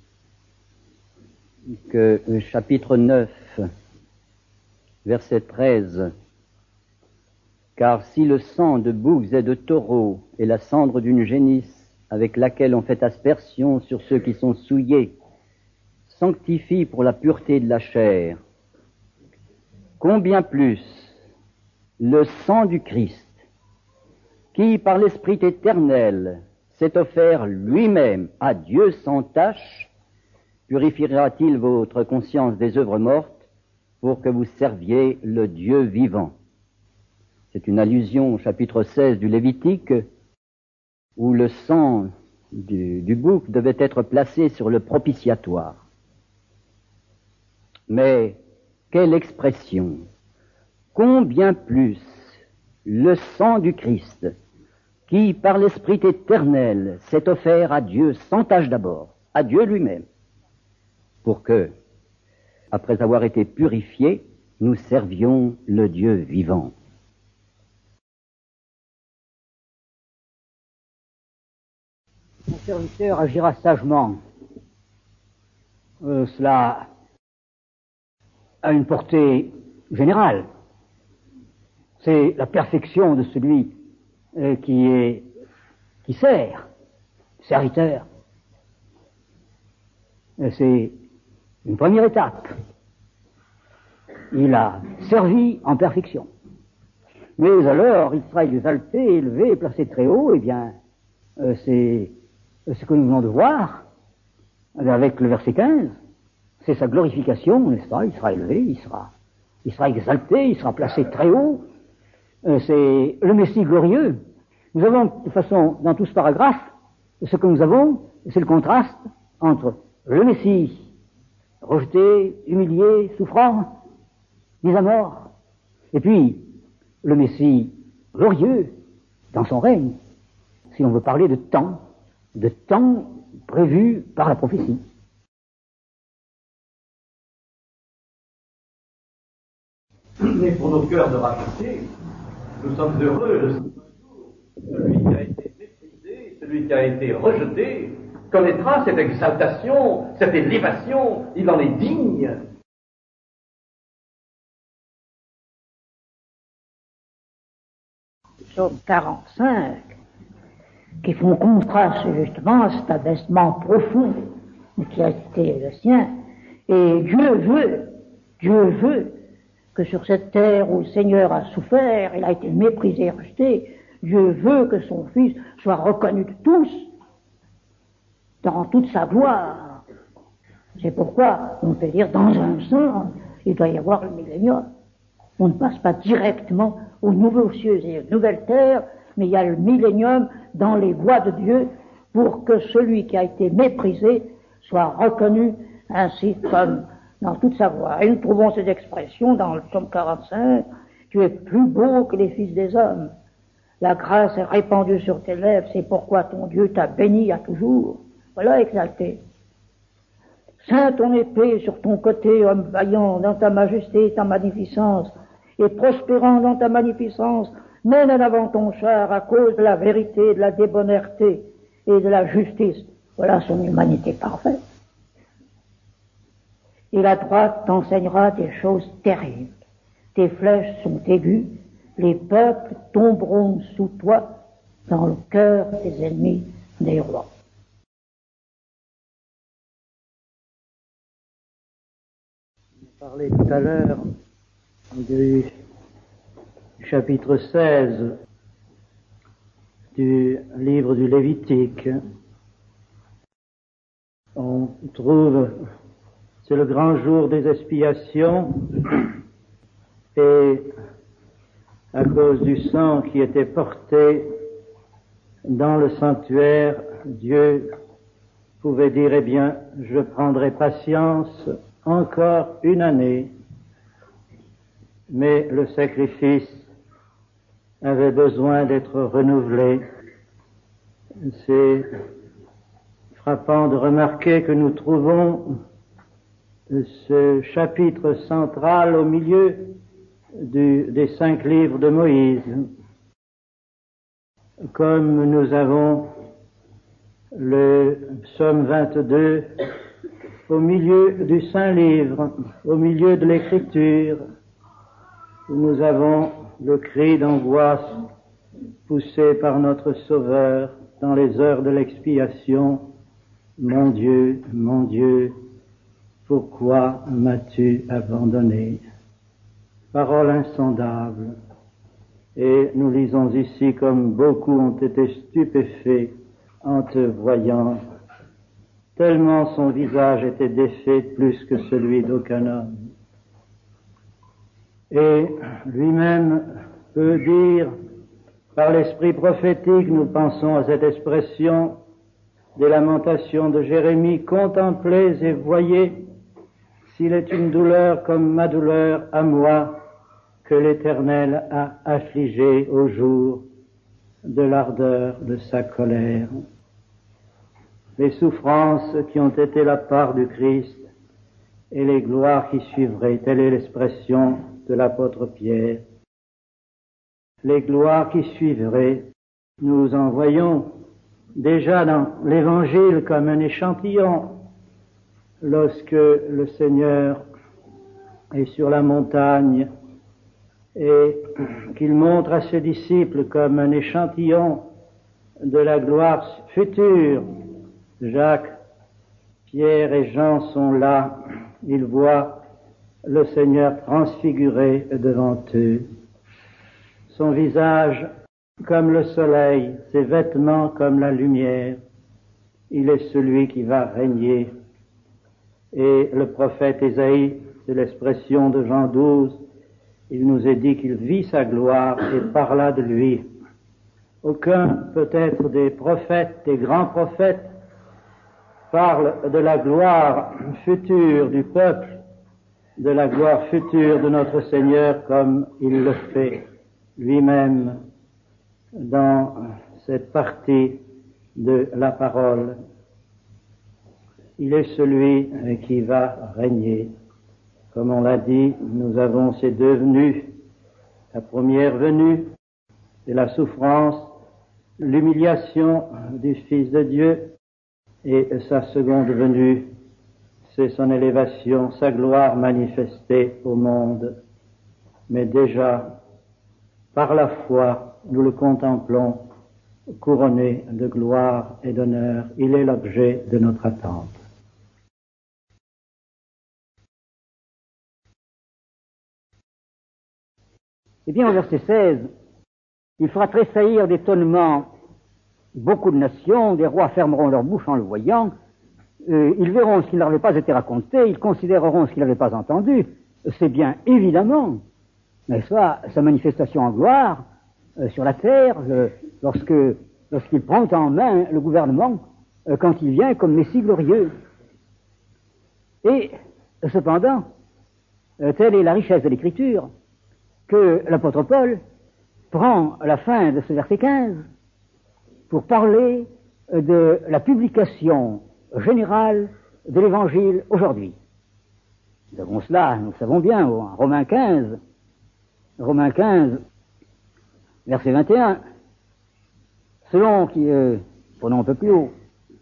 que le chapitre neuf, verset treize, « Car si le sang de boucs et de taureaux et la cendre d'une génisse avec laquelle on fait aspersion sur ceux qui sont souillés sanctifie pour la pureté de la chair, combien plus le sang du Christ, qui par l'Esprit éternel s'est offert lui-même à Dieu sans tache, purifiera-t-il votre conscience des œuvres mortes pour que vous serviez le Dieu vivant ?» C'est une allusion au chapitre seize du Lévitique, où le sang du, du bouc devait être placé sur le propitiatoire. Mais quelle expression! Combien plus le sang du Christ, qui par l'Esprit éternel s'est offert à Dieu sans tâche d'abord, à Dieu lui-même, pour que, après avoir été purifiés, nous servions le Dieu vivant. Mon serviteur agira sagement. Euh, cela a une portée générale. C'est la perfection de celui euh, qui est qui sert, serviteur. Et c'est une première étape. Il a servi en perfection. Mais alors, il sera exalté, élevé, placé très haut, eh bien, euh, c'est ce que nous venons de voir avec le verset quinze. C'est sa glorification, n'est-ce pas? Il sera élevé, il sera, il sera exalté, il sera placé très haut. Euh, c'est le Messie glorieux. Nous avons, de toute façon, dans tout ce paragraphe, ce que nous avons, c'est le contraste entre le Messie rejeté, humilié, souffrant, mis à mort. Et puis, le Messie glorieux dans son règne, si l'on veut parler de temps, de temps prévu par la prophétie. Mais pour nos cœurs de racheter, nous sommes heureux. Celui qui a été méprisé, celui qui a été rejeté, connaîtra cette exaltation, cette élévation, il en est digne. Psaume quarante-cinq, qui font contraste justement à cet abaissement profond qui a été le sien. Et Dieu veut, Dieu veut que sur cette terre où le Seigneur a souffert, il a été méprisé et rejeté, Dieu veut que son Fils soit reconnu de tous dans toute sa gloire. C'est pourquoi on peut dire, dans un sens, il doit y avoir le millénium. On ne passe pas directement aux nouveaux cieux et aux nouvelles terres, mais il y a le millénium dans les voies de Dieu pour que celui qui a été méprisé soit reconnu ainsi comme dans toute sa gloire. Et nous trouvons cette expression dans le psaume quarante-cinq, « Tu es plus beau que les fils des hommes. La grâce est répandue sur tes lèvres, c'est pourquoi ton Dieu t'a béni à toujours. » Voilà exalté. « Saint ton épée sur ton côté, homme vaillant, dans ta majesté et ta magnificence, et prospérant dans ta magnificence, mène en avant ton char à cause de la vérité, de la débonnaire,té et de la justice. » Voilà son humanité parfaite. Et la droite t'enseignera des choses terribles. Tes flèches sont aiguës, les peuples tomberont sous toi dans le cœur des ennemis des rois. On parlait tout à l'heure du chapitre seize du livre du Lévitique. On trouve, c'est le grand jour des expiations, et à cause du sang qui était porté dans le sanctuaire, Dieu pouvait dire, eh bien, je prendrai patience encore une année, mais le sacrifice avait besoin d'être renouvelé. C'est frappant de remarquer que nous trouvons ce chapitre central au milieu du, des cinq livres de Moïse. Comme nous avons le psaume vingt-deux au milieu du Saint-Livre, au milieu de l'Écriture, où nous avons le cri d'angoisse poussé par notre Sauveur dans les heures de l'expiation. Mon Dieu, mon Dieu, pourquoi m'as-tu abandonné? Parole insondable. Et nous lisons ici comme beaucoup ont été stupéfaits en te voyant, tellement son visage était défait plus que celui d'aucun homme. Et lui-même peut dire, par l'esprit prophétique, nous pensons à cette expression des lamentations de Jérémie, contemplez et voyez s'il est une douleur comme ma douleur à moi, que l'Éternel a affligé au jour de l'ardeur de sa colère. Les souffrances qui ont été la part du Christ et les gloires qui suivraient, telle est l'expression de l'apôtre Pierre. Les gloires qui suivraient, nous en voyons déjà dans l'Évangile comme un échantillon, lorsque le Seigneur est sur la montagne et qu'il montre à ses disciples comme un échantillon de la gloire future. Jacques, Pierre et Jean sont là, ils voient le Seigneur transfiguré devant eux. Son visage comme le soleil, ses vêtements comme la lumière. Il est celui qui va régner. Et le prophète Ésaïe, c'est l'expression de Jean douze, il nous est dit qu'il vit sa gloire et parla de lui. Aucun, peut-être, des prophètes, des grands prophètes, parle de la gloire future du peuple, de la gloire future de notre Seigneur, comme il le fait lui-même dans cette partie de la parole. Il est celui qui va régner. Comme on l'a dit, nous avons ces deux venues. La première venue, c'est la souffrance, l'humiliation du Fils de Dieu, et sa seconde venue, c'est son élévation, sa gloire manifestée au monde. Mais déjà, par la foi, nous le contemplons couronné de gloire et d'honneur. Il est l'objet de notre attente. Eh bien, au verset seize, il fera tressaillir d'étonnement beaucoup de nations, des rois fermeront leur bouche en le voyant, euh, ils verront ce qui ne leur avait pas été raconté, ils considéreront ce qu'ils n'avaient pas entendu. C'est bien évidemment, n'est-ce pas, sa manifestation en gloire euh, sur la terre, euh, lorsque lorsqu'il prend en main le gouvernement, euh, quand il vient comme Messie glorieux. Et cependant, euh, telle est la richesse de l'Écriture, que l'apôtre Paul prend à la fin de ce verset quinze pour parler de la publication générale de l'Évangile aujourd'hui. Nous avons cela, nous le savons bien, en Romains quinze, Romains quinze, verset vingt et un, selon qui, euh, prenons un peu plus haut,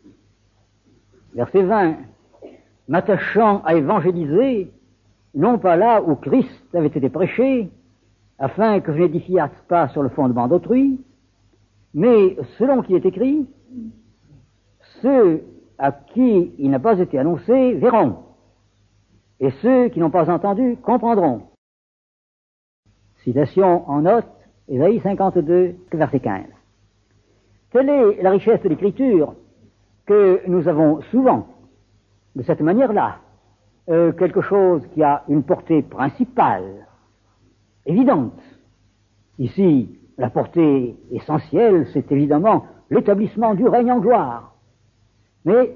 verset vingt, m'attachant à évangéliser, non pas là où Christ avait été prêché, afin que je n'édifiasse pas sur le fondement d'autrui, mais selon qu'il est écrit, ceux à qui il n'a pas été annoncé verront, et ceux qui n'ont pas entendu comprendront. Citation en note, Ésaïe cinquante-deux, verset quinze. Telle est la richesse de l'Écriture que nous avons souvent, de cette manière-là, euh, quelque chose qui a une portée principale, évidente. Ici, la portée essentielle, c'est évidemment l'établissement du règne en gloire, mais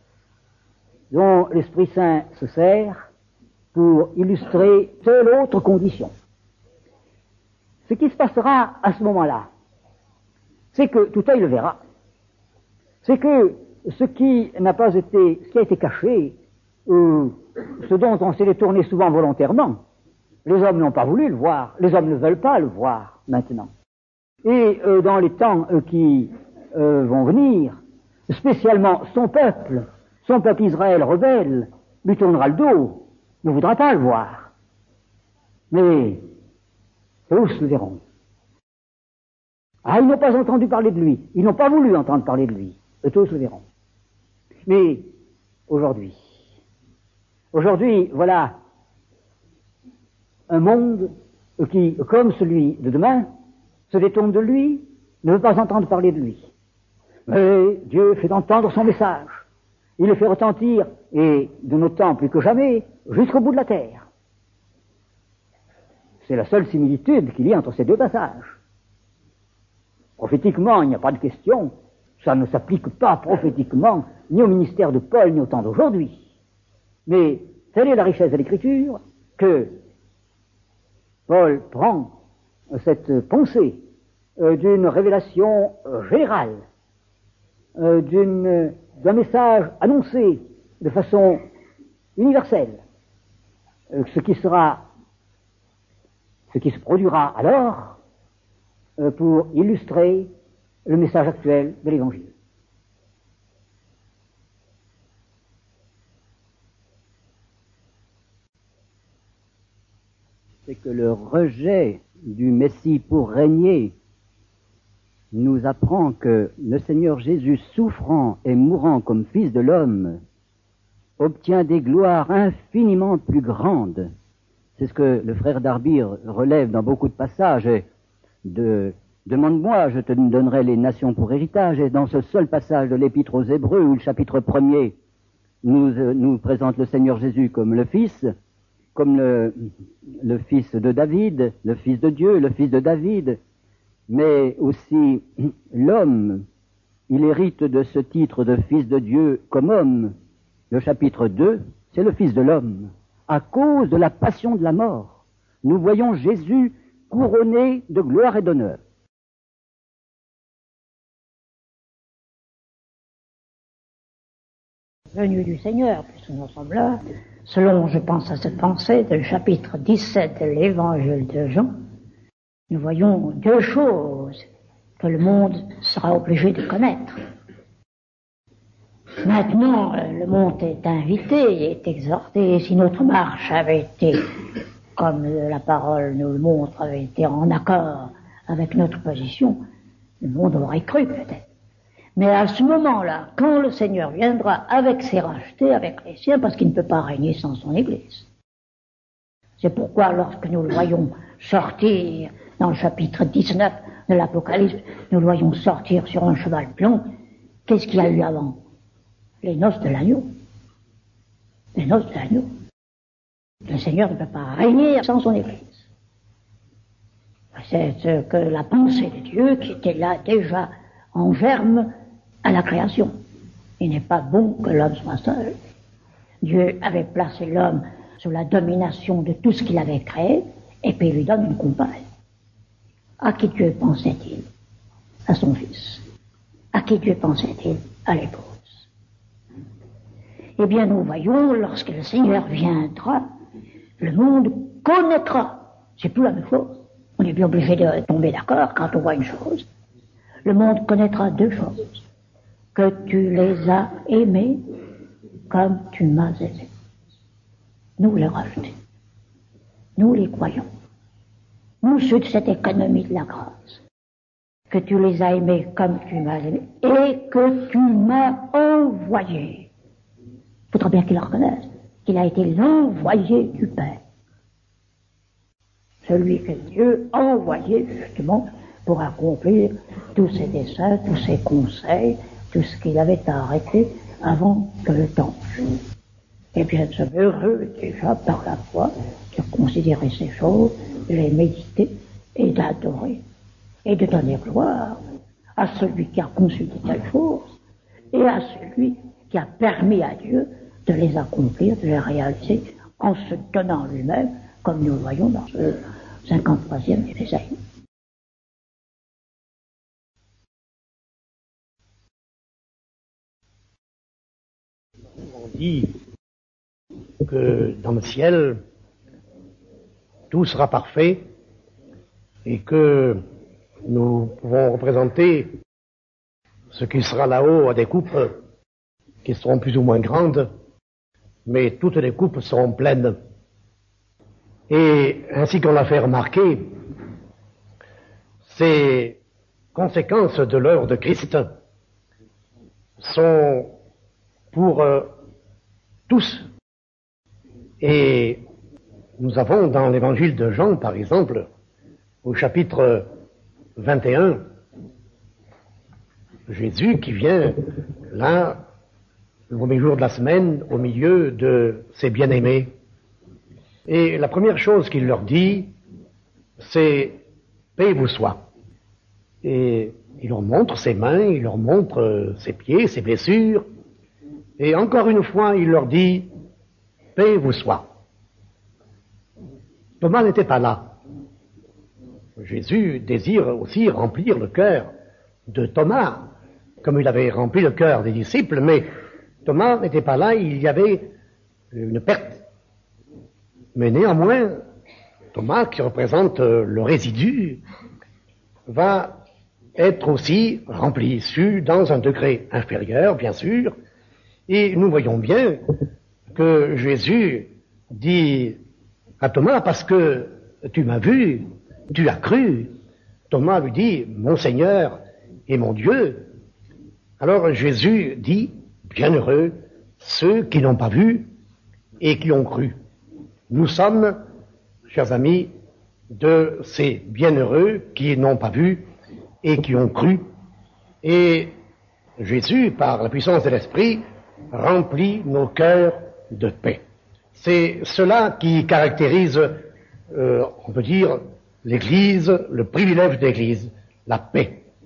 dont l'Esprit Saint se sert pour illustrer telle autre condition. Ce qui se passera à ce moment-là, c'est que tout œil le verra. C'est que ce qui n'a pas été, ce qui a été caché, euh, ce dont on s'est détourné souvent volontairement, les hommes n'ont pas voulu le voir, les hommes ne veulent pas le voir maintenant. Et euh, dans les temps euh, qui euh, vont venir, spécialement son peuple, son peuple Israël rebelle, lui tournera le dos, ne voudra pas le voir. Mais tous le verront. Ah, ils n'ont pas entendu parler de lui, ils n'ont pas voulu entendre parler de lui, et tous le verront. Mais aujourd'hui, aujourd'hui, voilà un monde qui, comme celui de demain, se détourne de lui, ne veut pas entendre parler de lui. Mais Dieu fait entendre son message. Il le fait retentir, et de nos temps plus que jamais, jusqu'au bout de la terre. C'est la seule similitude qu'il y a entre ces deux passages. Prophétiquement, il n'y a pas de question. Ça ne s'applique pas prophétiquement, ni au ministère de Paul, ni au temps d'aujourd'hui. Mais telle est la richesse de l'Écriture, que Paul prend cette pensée euh, d'une révélation euh, générale, euh, d'une, d'un message annoncé de façon universelle, euh, ce qui sera, ce qui se produira alors euh, pour illustrer le message actuel de l'Évangile. C'est que le rejet du Messie pour régner nous apprend que le Seigneur Jésus, souffrant et mourant comme Fils de l'homme, obtient des gloires infiniment plus grandes. C'est ce que le frère Darbir relève dans beaucoup de passages. De, demande-moi, je te donnerai les nations pour héritage. Et dans ce seul passage de l'Épître aux Hébreux, où le chapitre premier nous, nous présente le Seigneur Jésus comme le Fils, comme le, le fils de David, le fils de Dieu, le fils de David, mais aussi l'homme il hérite de ce titre de fils de Dieu comme homme. Le chapitre deux, c'est le fils de l'homme. À cause de la passion de la mort, nous voyons Jésus couronné de gloire et d'honneur. Venue du Seigneur, puisque nous sommes là, selon, je pense à cette pensée, du chapitre dix-sept de l'évangile de Jean, nous voyons deux choses que le monde sera obligé de connaître. Maintenant, le monde est invité, est exhorté, si notre marche avait été, comme la parole nous le montre, avait été en accord avec notre position, le monde aurait cru peut-être. Mais à ce moment-là, quand le Seigneur viendra avec ses rachetés, avec les siens, parce qu'il ne peut pas régner sans son Église. C'est pourquoi lorsque nous le voyons sortir dans le chapitre dix-neuf de l'Apocalypse, nous le voyons sortir sur un cheval blanc, qu'est-ce qu'il y a eu avant? Les noces de l'agneau. Les noces de l'agneau. Le Seigneur ne peut pas régner sans son Église. C'est ce que la pensée de Dieu qui était là déjà en germe à la création. Il n'est pas bon que l'homme soit seul. Dieu avait placé l'homme sous la domination de tout ce qu'il avait créé, et puis il lui donne une compagne. À qui Dieu pensait-il? À son fils. À qui Dieu pensait-il? À l'épouse. Eh bien, nous voyons, lorsque le Seigneur viendra, le monde connaîtra. C'est plus la même chose. On est bien obligé de tomber d'accord quand on voit une chose. Le monde connaîtra deux choses. Que tu les as aimés comme tu m'as aimé. Nous les rachetés. Nous les croyons. Nous, ceux de cette économie de la grâce. Que tu les as aimés comme tu m'as aimé et que tu m'as envoyé. Il faudra bien qu'ils le reconnaissent, qu'il a été l'envoyé du Père. Celui que Dieu a envoyé justement pour accomplir tous ses desseins, tous ses conseils, tout ce qu'il avait arrêté avant que le temps change. Eh bien, nous sommes heureux déjà par la foi de considérer ces choses, de les méditer et d'adorer et de donner gloire à celui qui a conçu de telles choses et à celui qui a permis à Dieu de les accomplir, de les réaliser en se donnant lui-même, comme nous le voyons dans ce cinquante-troisième Ésaïe. On dit que dans le ciel, tout sera parfait et que nous pouvons représenter ce qui sera là-haut à des coupes qui seront plus ou moins grandes, mais toutes les coupes seront pleines. Et ainsi qu'on l'a fait remarquer, ces conséquences de l'œuvre de Christ sont pour euh, tous. Et nous avons dans l'évangile de Jean, par exemple, au chapitre vingt et un, Jésus qui vient là, le premier jour de la semaine, au milieu de ses bien-aimés. Et la première chose qu'il leur dit, c'est « paix vous soit ». Et il leur montre ses mains, il leur montre ses pieds, ses blessures. Et encore une fois, il leur dit « paix vous soit ». Thomas n'était pas là. Jésus désire aussi remplir le cœur de Thomas, comme il avait rempli le cœur des disciples, mais Thomas n'était pas là, il y avait une perte. Mais néanmoins, Thomas, qui représente le résidu, va être aussi rempli, su dans un degré inférieur, bien sûr, et nous voyons bien que Jésus dit à Thomas, parce que tu m'as vu, tu as cru. Thomas lui dit, mon Seigneur et mon Dieu. Alors Jésus dit, bienheureux ceux qui n'ont pas vu et qui ont cru. Nous sommes, chers amis, de ces bienheureux qui n'ont pas vu et qui ont cru. Et Jésus, par la puissance de l'Esprit, remplit nos cœurs de paix. C'est cela qui caractérise, euh, on peut dire, l'Église, le privilège de l'Église, la paix.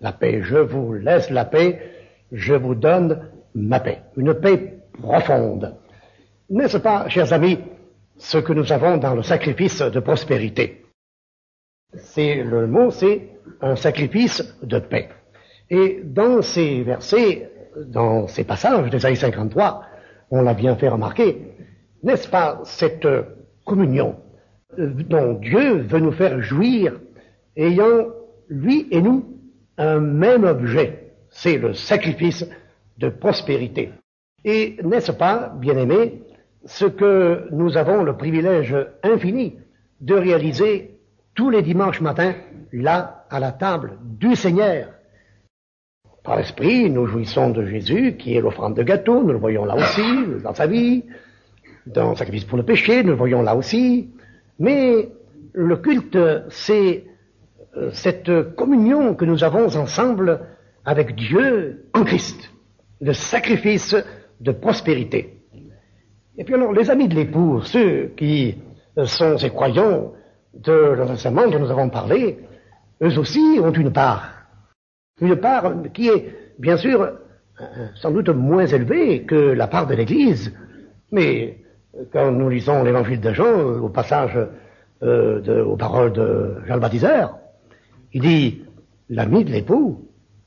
la paix. Je vous laisse la paix, je vous donne ma paix. Une paix profonde. N'est-ce pas, chers amis, ce que nous avons dans le sacrifice de prospérité? C'est, le mot, c'est un sacrifice de paix. Et dans ces versets, dans ces passages d'Ésaïe cinquante-trois, on l'a bien fait remarquer, n'est-ce pas cette communion dont Dieu veut nous faire jouir, ayant, lui et nous, un même objet, c'est le sacrifice de prospérité. Et n'est-ce pas, bien-aimés, ce que nous avons le privilège infini de réaliser tous les dimanches matins, là, à la table du Seigneur. Par l'Esprit, nous jouissons de Jésus, qui est l'offrande de gâteau, nous le voyons là aussi, dans sa vie, dans le sacrifice pour le péché, nous le voyons là aussi. Mais le culte, c'est cette communion que nous avons ensemble avec Dieu en Christ, le sacrifice de prospérité. Et puis alors, les amis de l'époux, ceux qui sont ces croyants de l'Ancien dont nous avons parlé, eux aussi ont une part. Une part qui est, bien sûr, sans doute moins élevée que la part de l'Église. Mais quand nous lisons l'évangile de Jean, au passage euh, de, aux paroles de Jean le Baptiseur, il dit, l'ami de l'époux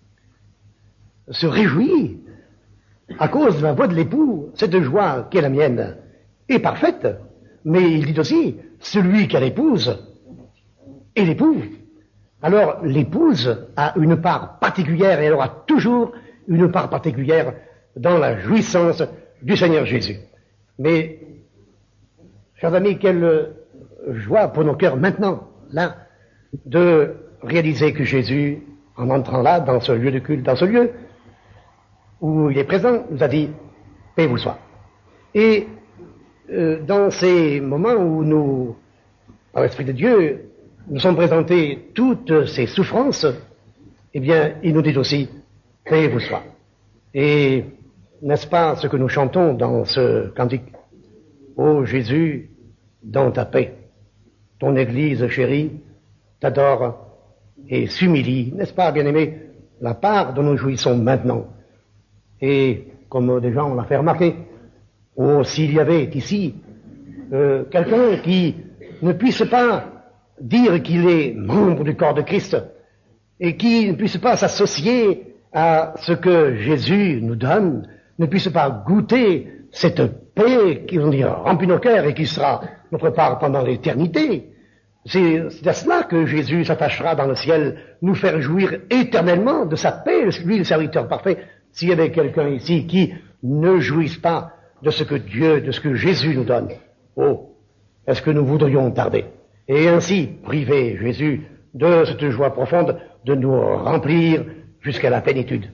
se réjouit à cause de la voix de l'époux. Cette joie qui est la mienne est parfaite, mais il dit aussi, celui qui a l'épouse est l'époux. Alors l'épouse a une part particulière et elle aura toujours une part particulière dans la jouissance du Seigneur Jésus. Mais, chers amis, quelle joie pour nos cœurs maintenant, là, de réaliser que Jésus, en entrant là, dans ce lieu de culte, dans ce lieu où il est présent, nous a dit, paix vous soit. Et euh, dans ces moments où nous, par l'Esprit de Dieu, nous sommes présentés toutes ces souffrances, eh bien, il nous dit aussi, paix vous soit. Et n'est-ce pas ce que nous chantons dans ce cantique? Ô Jésus, dans ta paix, ton Église chérie t'adore et s'humilie. N'est-ce pas, bien-aimé, la part dont nous jouissons maintenant? Et comme des gens l'ont fait remarquer, oh, s'il y avait ici euh, quelqu'un qui ne puisse pas dire qu'il est membre du corps de Christ et qui ne puisse pas s'associer à ce que Jésus nous donne, ne puisse pas goûter cette paix qui remplit nos cœurs et qui sera notre part pendant l'éternité. C'est à cela que Jésus s'attachera dans le ciel, nous faire jouir éternellement de sa paix, lui le serviteur parfait. S'il y avait quelqu'un ici qui ne jouisse pas de ce que Dieu, de ce que Jésus nous donne, oh, est-ce que nous voudrions tarder? Et ainsi priver Jésus de cette joie profonde de nous remplir jusqu'à la plénitude.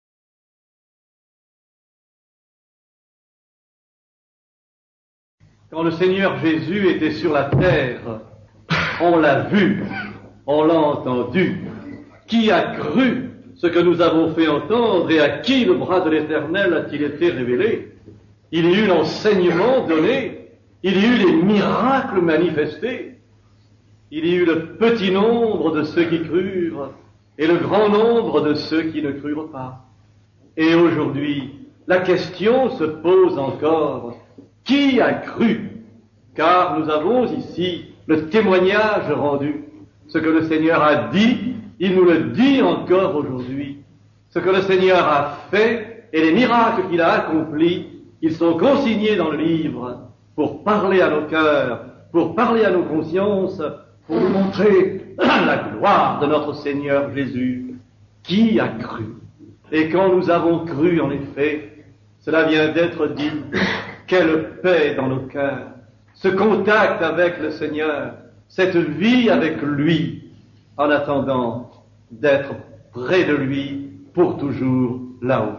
Quand le Seigneur Jésus était sur la terre, on l'a vu, on l'a entendu. Qui a cru ce que nous avons fait entendre et à qui le bras de l'Éternel a-t-il été révélé? Il y a eu l'enseignement donné, il y a eu les miracles manifestés, il y a eu le petit nombre de ceux qui crurent et le grand nombre de ceux qui ne crurent pas. Et aujourd'hui, la question se pose encore, qui a cru? Car nous avons ici le témoignage rendu. Ce que le Seigneur a dit, il nous le dit encore aujourd'hui. Ce que le Seigneur a fait et les miracles qu'il a accomplis, ils sont consignés dans le livre pour parler à nos cœurs, pour parler à nos consciences, pour nous montrer la gloire de notre Seigneur Jésus. Qui a cru? Et quand nous avons cru, en effet, cela vient d'être dit, quelle paix dans nos cœurs, ce contact avec le Seigneur, cette vie avec lui, en attendant d'être près de lui pour toujours là-haut.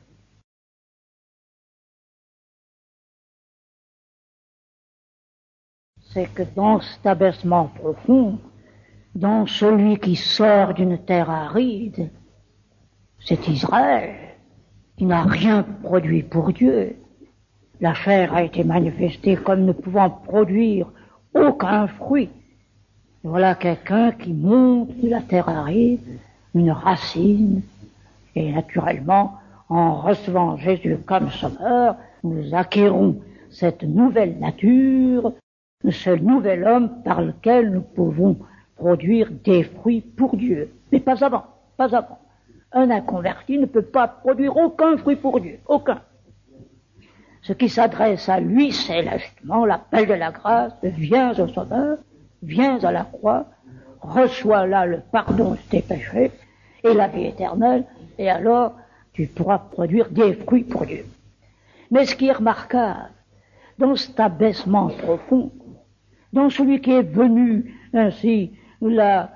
C'est que dans cet abaissement profond, dans celui qui sort d'une terre aride, c'est Israël qui n'a rien produit pour Dieu. La chair a été manifestée comme ne pouvant produire aucun fruit. Et voilà quelqu'un qui monte de la terre aride une racine, et naturellement, en recevant Jésus comme sauveur, nous acquérons cette nouvelle nature, ce nouvel homme par lequel nous pouvons produire des fruits pour Dieu. Mais pas avant, pas avant. Un inconverti ne peut pas produire aucun fruit pour Dieu, aucun. Ce qui s'adresse à lui, c'est justement l'appel de la grâce, viens au Sauveur, viens à la croix, reçois là le pardon de tes péchés et la vie éternelle, et alors tu pourras produire des fruits pour Dieu. Mais ce qui est remarquable, dans cet abaissement profond, dans celui qui est venu ainsi, là,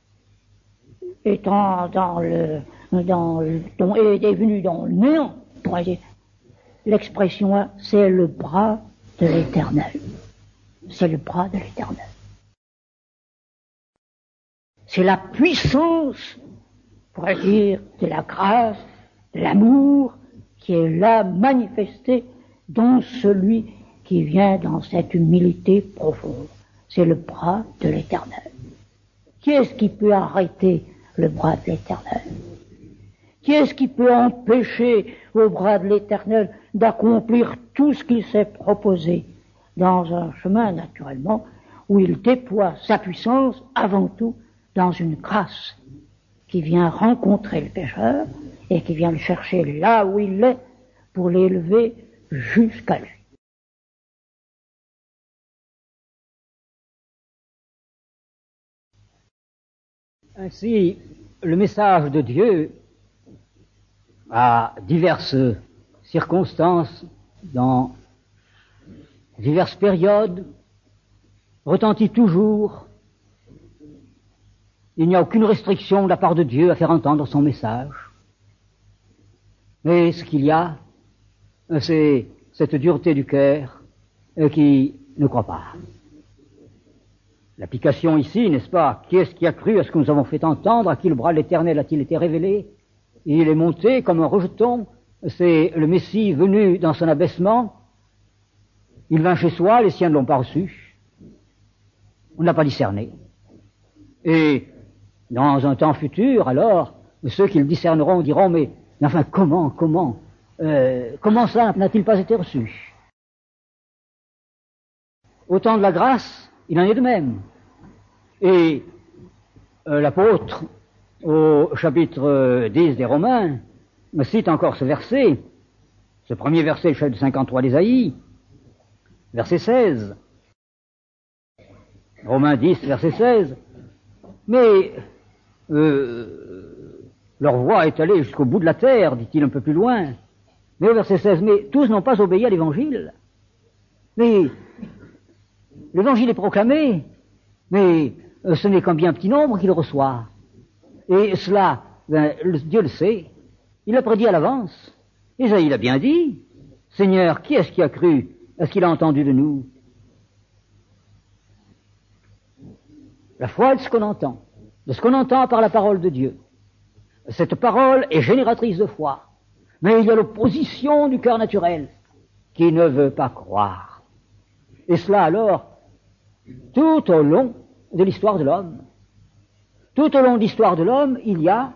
étant dans le, dans le, dont est venu dans le néant, pour dire, l'expression, c'est le bras de l'Éternel. C'est le bras de l'Éternel. C'est la puissance, pour dire, de la grâce, de l'amour, qui est là manifestée dans celui qui vient dans cette humilité profonde. C'est le bras de l'Éternel. Qui est-ce qui peut arrêter le bras de l'Éternel? Qui est-ce qui peut empêcher au bras de l'Éternel d'accomplir tout ce qu'il s'est proposé dans un chemin, naturellement, où il déploie sa puissance avant tout dans une grâce qui vient rencontrer le pécheur et qui vient le chercher là où il est pour l'élever jusqu'à lui. Ainsi, le message de Dieu, à diverses circonstances, dans diverses périodes, retentit toujours. Il n'y a aucune restriction de la part de Dieu à faire entendre son message. Mais ce qu'il y a, c'est cette dureté du cœur qui ne croit pas. L'application ici, n'est-ce pas? Qui est-ce qui a cru à ce que nous avons fait entendre? À qui le bras de l'Éternel a-t-il été révélé? Il est monté comme un rejeton. C'est le Messie venu dans son abaissement. Il vint chez soi, les siens ne l'ont pas reçu. On n'a pas discerné. Et dans un temps futur, alors, ceux qui le discerneront diront, mais, mais enfin, comment, comment, euh, comment ça n'a-t-il pas été reçu? Au temps de la grâce, il en est de même. Et euh, l'apôtre, au chapitre dix des Romains, me cite encore ce verset, ce premier verset, le chapitre cinquante-trois d'Ésaïe, verset seize. Romains dix, verset seize. Mais euh, leur voix est allée jusqu'au bout de la terre, dit-il un peu plus loin. Mais au verset seize, mais tous n'ont pas obéi à l'Évangile. Mais l'Évangile est proclamé, mais euh, ce n'est qu'un bien petit nombre qui le reçoit. Et cela, ben, le, Dieu le sait. Il l'a prédit à l'avance. Ésaïe l'a bien dit. Seigneur, qui est-ce qui a cru? Est-ce qu'il a entendu de nous? La foi est de ce qu'on entend, de ce qu'on entend par la parole de Dieu. Cette parole est génératrice de foi. Mais il y a l'opposition du cœur naturel qui ne veut pas croire. Et cela alors, tout au long de l'histoire de l'homme. Tout au long de l'histoire de l'homme, il y a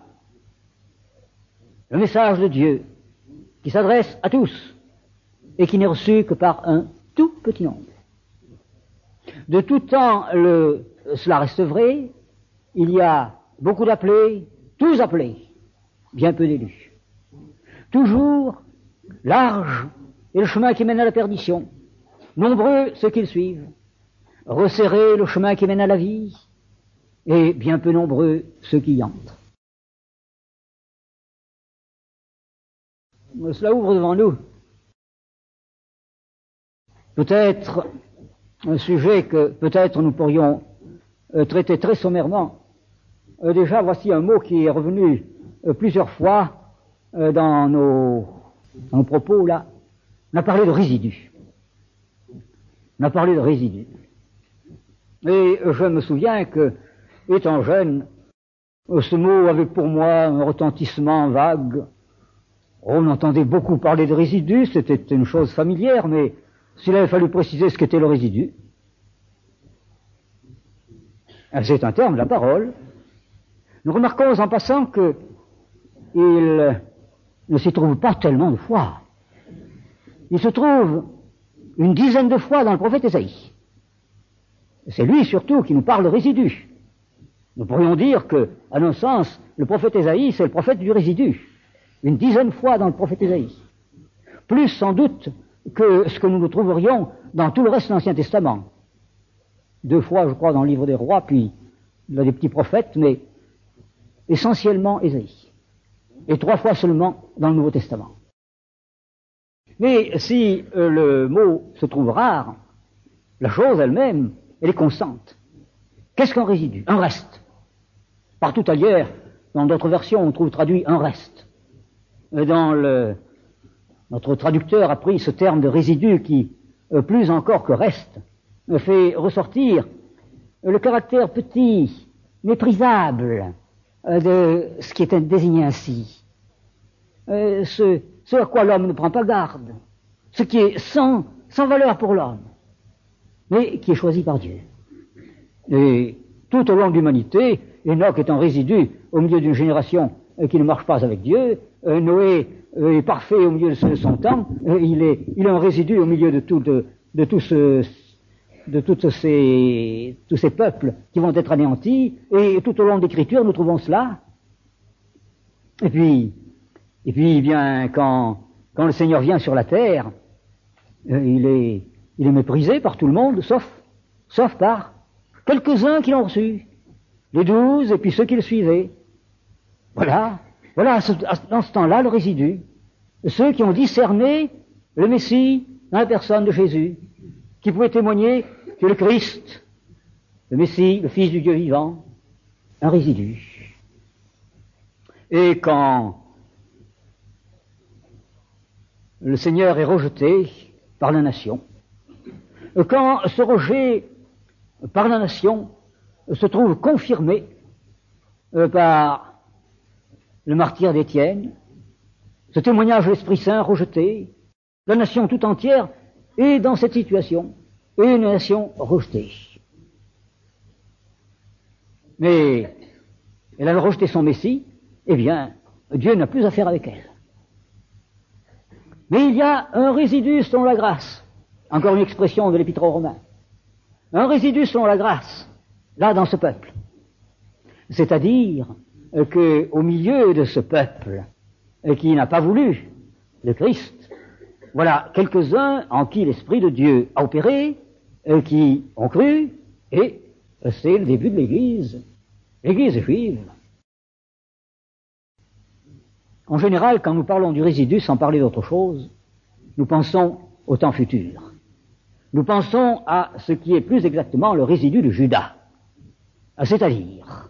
le message de Dieu qui s'adresse à tous et qui n'est reçu que par un tout petit nombre. De tout temps, le, cela reste vrai. Il y a beaucoup d'appelés, tous appelés, bien peu d'élus. Toujours large est le chemin qui mène à la perdition. Nombreux ceux qui le suivent. Resserré le chemin qui mène à la vie. Et bien peu nombreux ceux qui y entrent. Cela ouvre devant nous peut-être un sujet que peut-être nous pourrions euh, traiter très sommairement. Euh, déjà, voici un mot qui est revenu euh, plusieurs fois euh, dans, nos, dans nos propos, là. On a parlé de résidus. On a parlé de résidus. Et je me souviens que, étant jeune, ce mot avait pour moi un retentissement vague. On entendait beaucoup parler de résidus, c'était une chose familière, mais s'il avait fallu préciser ce qu'était le résidu, c'est un terme de la parole. Nous remarquons en passant que il ne s'y trouve pas tellement de fois. Il se trouve une dizaine de fois dans le prophète Ésaïe. C'est lui surtout qui nous parle de résidu. Nous pourrions dire que, à nos sens, le prophète Ésaïe, c'est le prophète du résidu. Une dizaine de fois dans le prophète Ésaïe. Plus sans doute que ce que nous nous trouverions dans tout le reste de l'Ancien Testament. Deux fois, je crois, dans le livre des rois, puis il y a des petits prophètes, mais essentiellement Ésaïe. Et trois fois seulement dans le Nouveau Testament. Mais si euh, le mot se trouve rare, la chose elle-même, elle est constante. Qu'est-ce qu'un résidu? Un reste. Partout ailleurs, dans d'autres versions, on trouve traduit un reste. Et dans le, notre traducteur a pris ce terme de résidu qui, euh, plus encore que reste, euh, fait ressortir euh, le caractère petit, méprisable euh, de ce qui est désigné ainsi. Euh, ce, ce à quoi l'homme ne prend pas garde, ce qui est sans, sans valeur pour l'homme, mais qui est choisi par Dieu. Et tout au long de l'humanité, Enoch est un résidu au milieu d'une génération euh, qui ne marche pas avec Dieu, euh, Noé euh, est parfait au milieu de son temps, euh, il, est, il est un résidu au milieu de, tout, de, de, tout ce, de toutes ces, tous ces peuples qui vont être anéantis, et tout au long de l'Écriture, nous trouvons cela. Et puis, et puis bien, quand, quand le Seigneur vient sur la terre, euh, il, est, il est méprisé par tout le monde, sauf, sauf par quelques-uns qui l'ont reçu, les douze et puis ceux qui le suivaient. Voilà, voilà, dans ce temps-là, le résidu. Ceux qui ont discerné le Messie dans la personne de Jésus, qui pouvaient témoigner que le Christ, le Messie, le Fils du Dieu vivant, un résidu. Et quand le Seigneur est rejeté par la nation, quand ce rejet par la nation se trouve confirmé euh, par le martyre d'Étienne, ce témoignage de l'Esprit Saint rejeté, la nation tout entière est dans cette situation, et une nation rejetée. Mais elle a rejeté son Messie, eh bien, Dieu n'a plus affaire avec elle. Mais il y a un résidu selon la grâce, encore une expression de l'Épître aux Romains, un résidu selon la grâce, là dans ce peuple. C'est-à-dire euh, qu'au milieu de ce peuple euh, qui n'a pas voulu le Christ, voilà quelques-uns en qui l'Esprit de Dieu a opéré, euh, qui ont cru, et euh, c'est le début de l'Église, l'Église juive. En général, quand nous parlons du résidu sans parler d'autre chose, nous pensons au temps futur. Nous pensons à ce qui est plus exactement le résidu de Judas, c'est-à-dire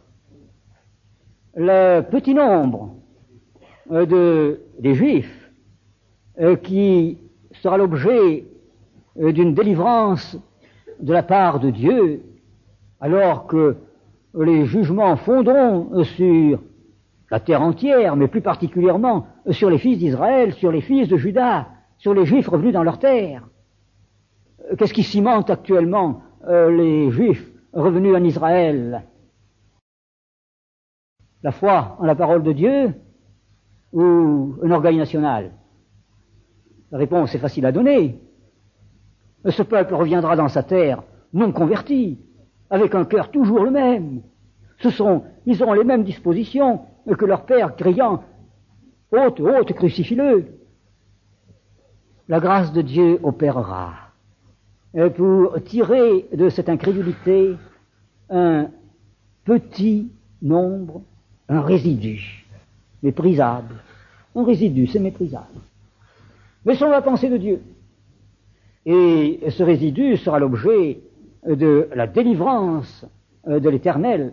le petit nombre euh, de, des Juifs euh, qui sera l'objet euh, d'une délivrance de la part de Dieu, alors que les jugements fondront sur la terre entière, mais plus particulièrement sur les fils d'Israël, sur les fils de Juda, sur les Juifs revenus dans leur terre. Qu'est-ce qui cimente actuellement euh, les Juifs revenus en Israël? La foi en la parole de Dieu ou un orgueil national? La réponse est facile à donner. Ce peuple reviendra dans sa terre non converti, avec un cœur toujours le même. Ce sont, ils auront les mêmes dispositions que leur père criant « Ôte, ôte, crucifie-le ». La grâce de Dieu opérera pour tirer de cette incrédulité un petit nombre, un résidu méprisable. Un résidu, c'est méprisable. Mais selon la pensée de Dieu. Et ce résidu sera l'objet de la délivrance de l'Éternel.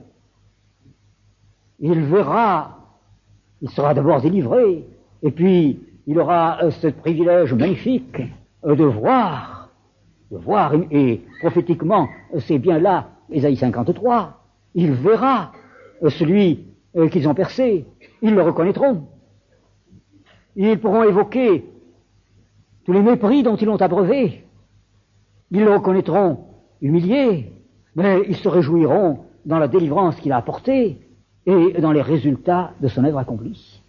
Il verra, il sera d'abord délivré, et puis il aura ce privilège magnifique de voir, de voir, et prophétiquement, c'est bien là, Ésaïe cinquante-trois, il verra celui qu'ils ont percé, ils le reconnaîtront. Ils pourront évoquer tous les mépris dont ils l'ont abreuvé. Ils le reconnaîtront humilié, mais ils se réjouiront dans la délivrance qu'il a apportée. et dans les résultats de son œuvre accomplie.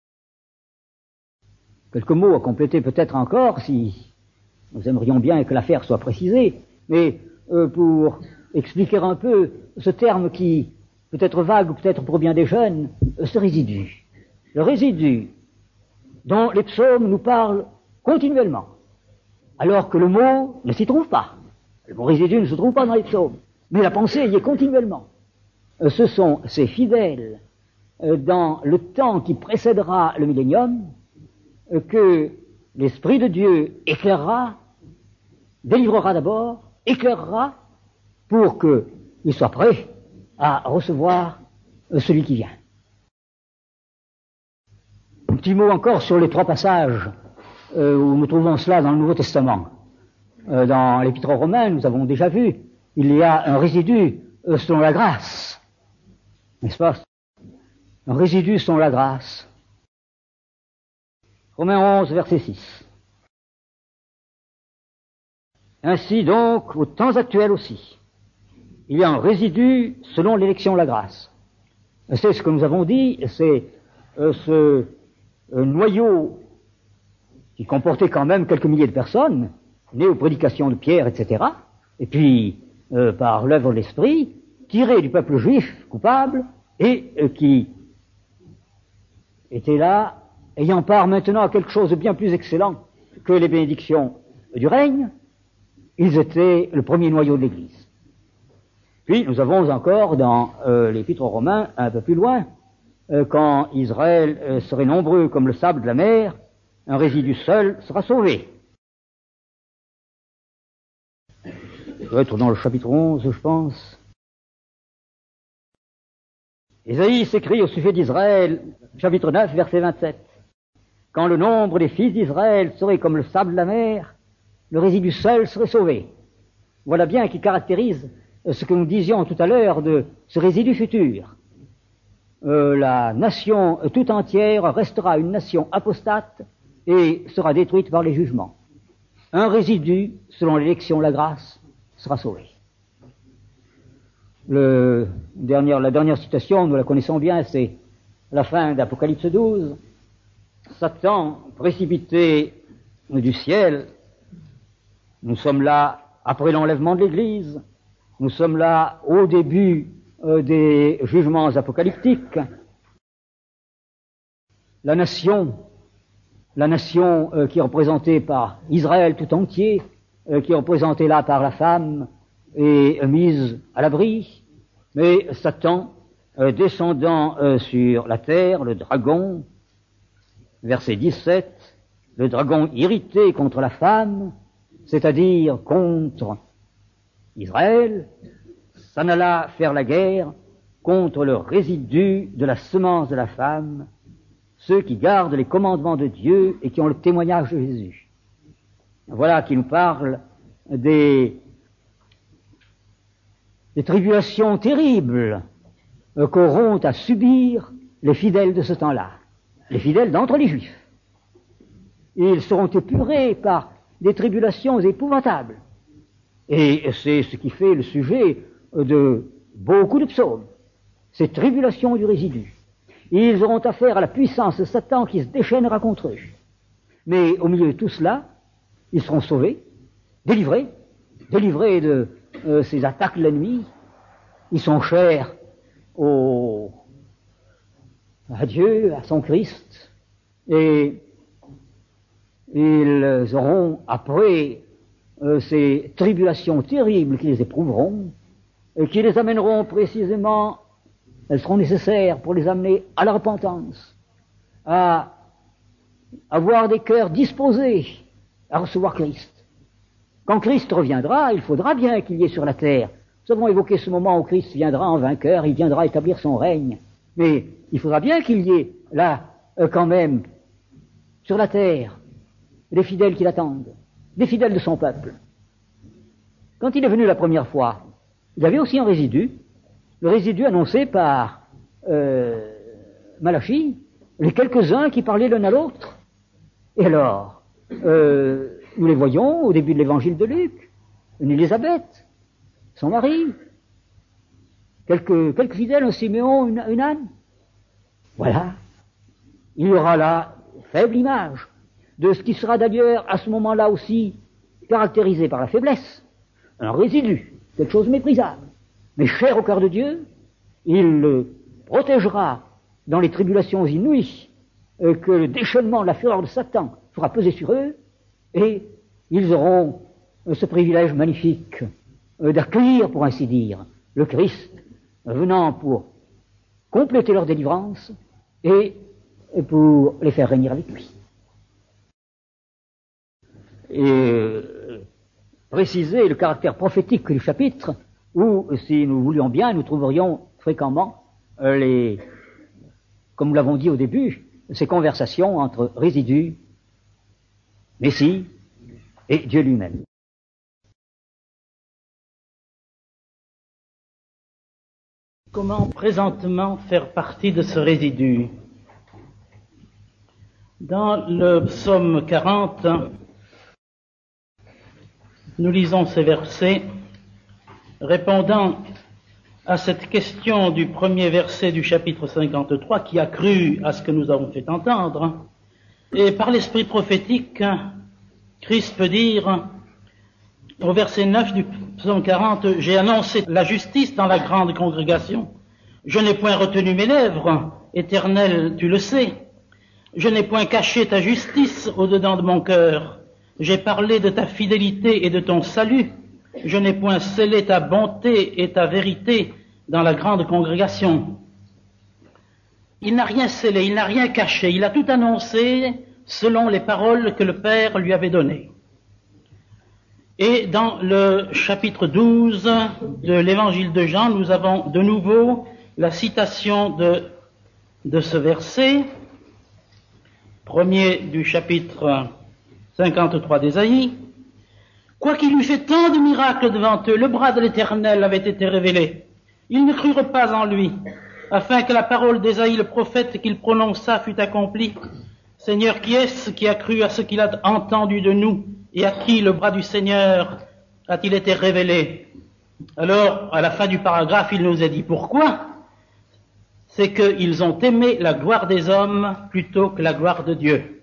Quelques mots à compléter peut-être encore, si nous aimerions bien que l'affaire soit précisée, mais euh, pour expliquer un peu ce terme qui peut être vague, peut-être pour bien des jeunes, euh, ce résidu. Le résidu dont les psaumes nous parlent continuellement, alors que le mot ne s'y trouve pas. Le mot résidu ne se trouve pas dans les psaumes, mais la pensée y est continuellement. Euh, ce sont ces fidèles euh, dans le temps qui précédera le millénium euh, que l'Esprit de Dieu éclairera, délivrera d'abord, éclairera pour qu'il soit prêt à recevoir euh, celui qui vient. Un petit mot encore sur les trois passages euh, où nous trouvons cela dans le Nouveau Testament. Euh, dans l'Épître aux Romains, nous avons déjà vu, il y a un résidu euh, selon la grâce. N'est-ce pas? Un résidu selon la grâce. Romains onze, verset six. Ainsi donc, aux temps actuels aussi, il y a un résidu selon l'élection de la grâce. C'est ce que nous avons dit, c'est euh, ce euh, noyau qui comportait quand même quelques milliers de personnes, nées aux prédications de Pierre, et cetera, et puis, euh, par l'œuvre de l'Esprit, tiré du peuple juif coupable, et euh, qui était là, ayant part maintenant à quelque chose de bien plus excellent que les bénédictions du règne. Ils étaient le premier noyau de l'Église. Puis nous avons encore dans euh, l'Épître aux Romains, un peu plus loin, euh, quand Israël euh, serait nombreux comme le sable de la mer, un résidu seul sera sauvé. Ça doit être dans le chapitre onze, je pense. Ésaïe s'écrit au sujet d'Israël, chapitre neuf, verset vingt-sept. Quand le nombre des fils d'Israël serait comme le sable de la mer, le résidu seul serait sauvé. Voilà bien qui caractérise ce que nous disions tout à l'heure de ce résidu futur. Euh, la nation tout entière restera une nation apostate et sera détruite par les jugements. Un résidu, selon l'élection de la grâce, sera sauvé. Le dernier, la dernière citation, nous la connaissons bien, c'est la fin d'Apocalypse douze. Satan précipité du ciel. Nous sommes là après l'enlèvement de l'Église. Nous sommes là au début euh, des jugements apocalyptiques. La nation, la nation euh, qui est représentée par Israël tout entier, euh, qui est représentée là par la femme, est euh, mise à l'abri. Mais Satan, euh, descendant euh, sur la terre, le dragon, verset dix-sept, le dragon irrité contre la femme, c'est-à-dire contre Israël, s'en alla faire la guerre contre le résidu de la semence de la femme, ceux qui gardent les commandements de Dieu et qui ont le témoignage de Jésus. Voilà qui nous parle des, des tribulations terribles euh, qu'auront à subir les fidèles de ce temps-là, les fidèles d'entre les Juifs. Ils seront épurés par des tribulations épouvantables. Et c'est ce qui fait le sujet de beaucoup de psaumes, ces tribulations du résidu. Ils auront affaire à la puissance de Satan qui se déchaînera contre eux. Mais au milieu de tout cela, ils seront sauvés, délivrés, délivrés de euh, ces attaques de l'ennemi. Ils sont chers au, à Dieu, à son Christ, et ils auront, après euh, ces tribulations terribles qui les éprouveront, et qui les amèneront précisément, elles seront nécessaires pour les amener à la repentance, à avoir des cœurs disposés à recevoir Christ. Quand Christ reviendra, il faudra bien qu'il y ait sur la terre. Nous avons évoqué ce moment où Christ viendra en vainqueur, il viendra établir son règne. Mais il faudra bien qu'il y ait là, euh, quand même, sur la terre, des fidèles qui l'attendent, des fidèles de son peuple. Quand il est venu la première fois, il y avait aussi un résidu, le résidu annoncé par euh, Malachie, les quelques-uns qui parlaient l'un à l'autre. Et alors, euh, nous les voyons au début de l'évangile de Luc, une Élisabeth, son mari, quelques, quelques fidèles, un Siméon, une, une Anne. Voilà. Il y aura là faible image de ce qui sera d'ailleurs à ce moment-là aussi caractérisé par la faiblesse, un résidu, quelque chose de méprisable, mais cher au cœur de Dieu. Il le protégera dans les tribulations inouïes euh, que le déchaînement, la fureur de Satan fera peser sur eux, et ils auront euh, ce privilège magnifique euh, d'accueillir, pour ainsi dire, le Christ venant pour compléter leur délivrance et, et pour les faire régner avec lui. Et euh, préciser le caractère prophétique du chapitre, où, si nous voulions bien, nous trouverions fréquemment euh, les, comme nous l'avons dit au début, ces conversations entre résidus, Messie et Dieu lui-même. Comment présentement faire partie de ce résidu? Dans le psaume quarante, nous lisons ces versets répondant à cette question du premier verset du chapitre cinquante-trois qui a cru à ce que nous avons fait entendre. Et par l'esprit prophétique, Christ peut dire au verset neuf du psaume quarante, « J'ai annoncé la justice dans la grande congrégation. Je n'ai point retenu mes lèvres, Éternel, tu le sais. Je n'ai point caché ta justice au-dedans de mon cœur. J'ai parlé de ta fidélité et de ton salut. Je n'ai point scellé ta bonté et ta vérité dans la grande congrégation. » Il n'a rien scellé, il n'a rien caché, il a tout annoncé selon les paroles que le Père lui avait données. Et dans le chapitre douze de l'évangile de Jean, nous avons de nouveau la citation de, de ce verset, premier du chapitre cinquante-trois d'Ésaïe. « Quoiqu'il eût fait tant de miracles devant eux, le bras de l'Éternel avait été révélé. Ils ne crurent pas en lui, afin que la parole d'Ésaïe, le prophète qu'il prononça, fût accomplie. Seigneur, qui est-ce qui a cru à ce qu'il a entendu de nous, et à qui le bras du Seigneur a-t-il été révélé ?» Alors, à la fin du paragraphe, il nous est dit pourquoi. C'est qu'ils ont aimé la gloire des hommes plutôt que la gloire de Dieu.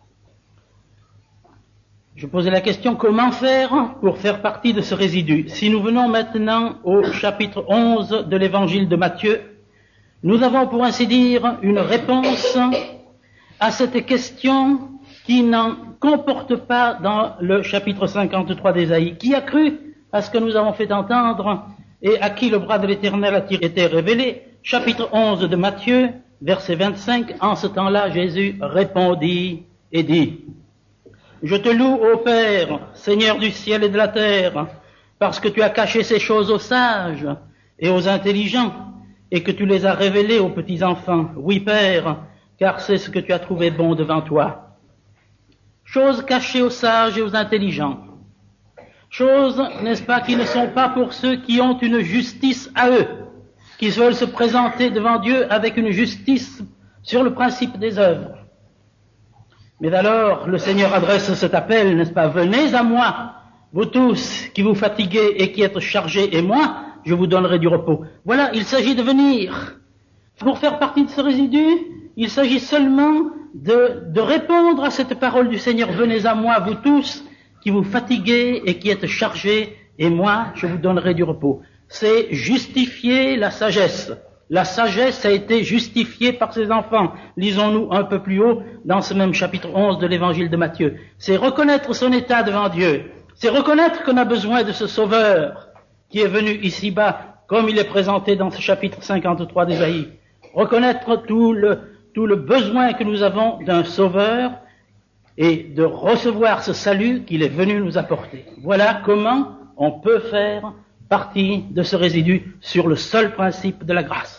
Je posais la question, comment faire pour faire partie de ce résidu? Si nous venons maintenant au chapitre onze de l'évangile de Matthieu, nous avons pour ainsi dire une réponse à cette question qui n'en comporte pas dans le chapitre cinquante-trois d'Ésaïe. Qui a cru à ce que nous avons fait entendre et à qui le bras de l'Éternel a-t-il été révélé? Chapitre onze de Matthieu, verset vingt-cinq. En ce temps-là, Jésus répondit et dit: Je te loue, ô Père, Seigneur du ciel et de la terre, parce que tu as caché ces choses aux sages et aux intelligents, et que tu les as révélées aux petits enfants. Oui, Père, car c'est ce que tu as trouvé bon devant toi. Choses cachées aux sages et aux intelligents. Choses, n'est-ce pas, qui ne sont pas pour ceux qui ont une justice à eux, qui veulent se présenter devant Dieu avec une justice sur le principe des œuvres. Mais alors, le Seigneur adresse cet appel, n'est-ce pas? Venez à moi, vous tous qui vous fatiguez et qui êtes chargés, et moi, je vous donnerai du repos. Voilà, il s'agit de venir. Pour faire partie de ce résidu, il s'agit seulement de, de répondre à cette parole du Seigneur. Venez à moi, vous tous qui vous fatiguez et qui êtes chargés, et moi, je vous donnerai du repos. C'est justifier la sagesse. La sagesse a été justifiée par ses enfants. Lisons-nous un peu plus haut dans ce même chapitre onze de l'évangile de Matthieu. C'est reconnaître son état devant Dieu. C'est reconnaître qu'on a besoin de ce sauveur qui est venu ici-bas, comme il est présenté dans ce chapitre cinquante-trois d'Ésaïe. Reconnaître tout le, tout le besoin que nous avons d'un sauveur et de recevoir ce salut qu'il est venu nous apporter. Voilà comment on peut faire partie de ce résidu sur le seul principe de la grâce.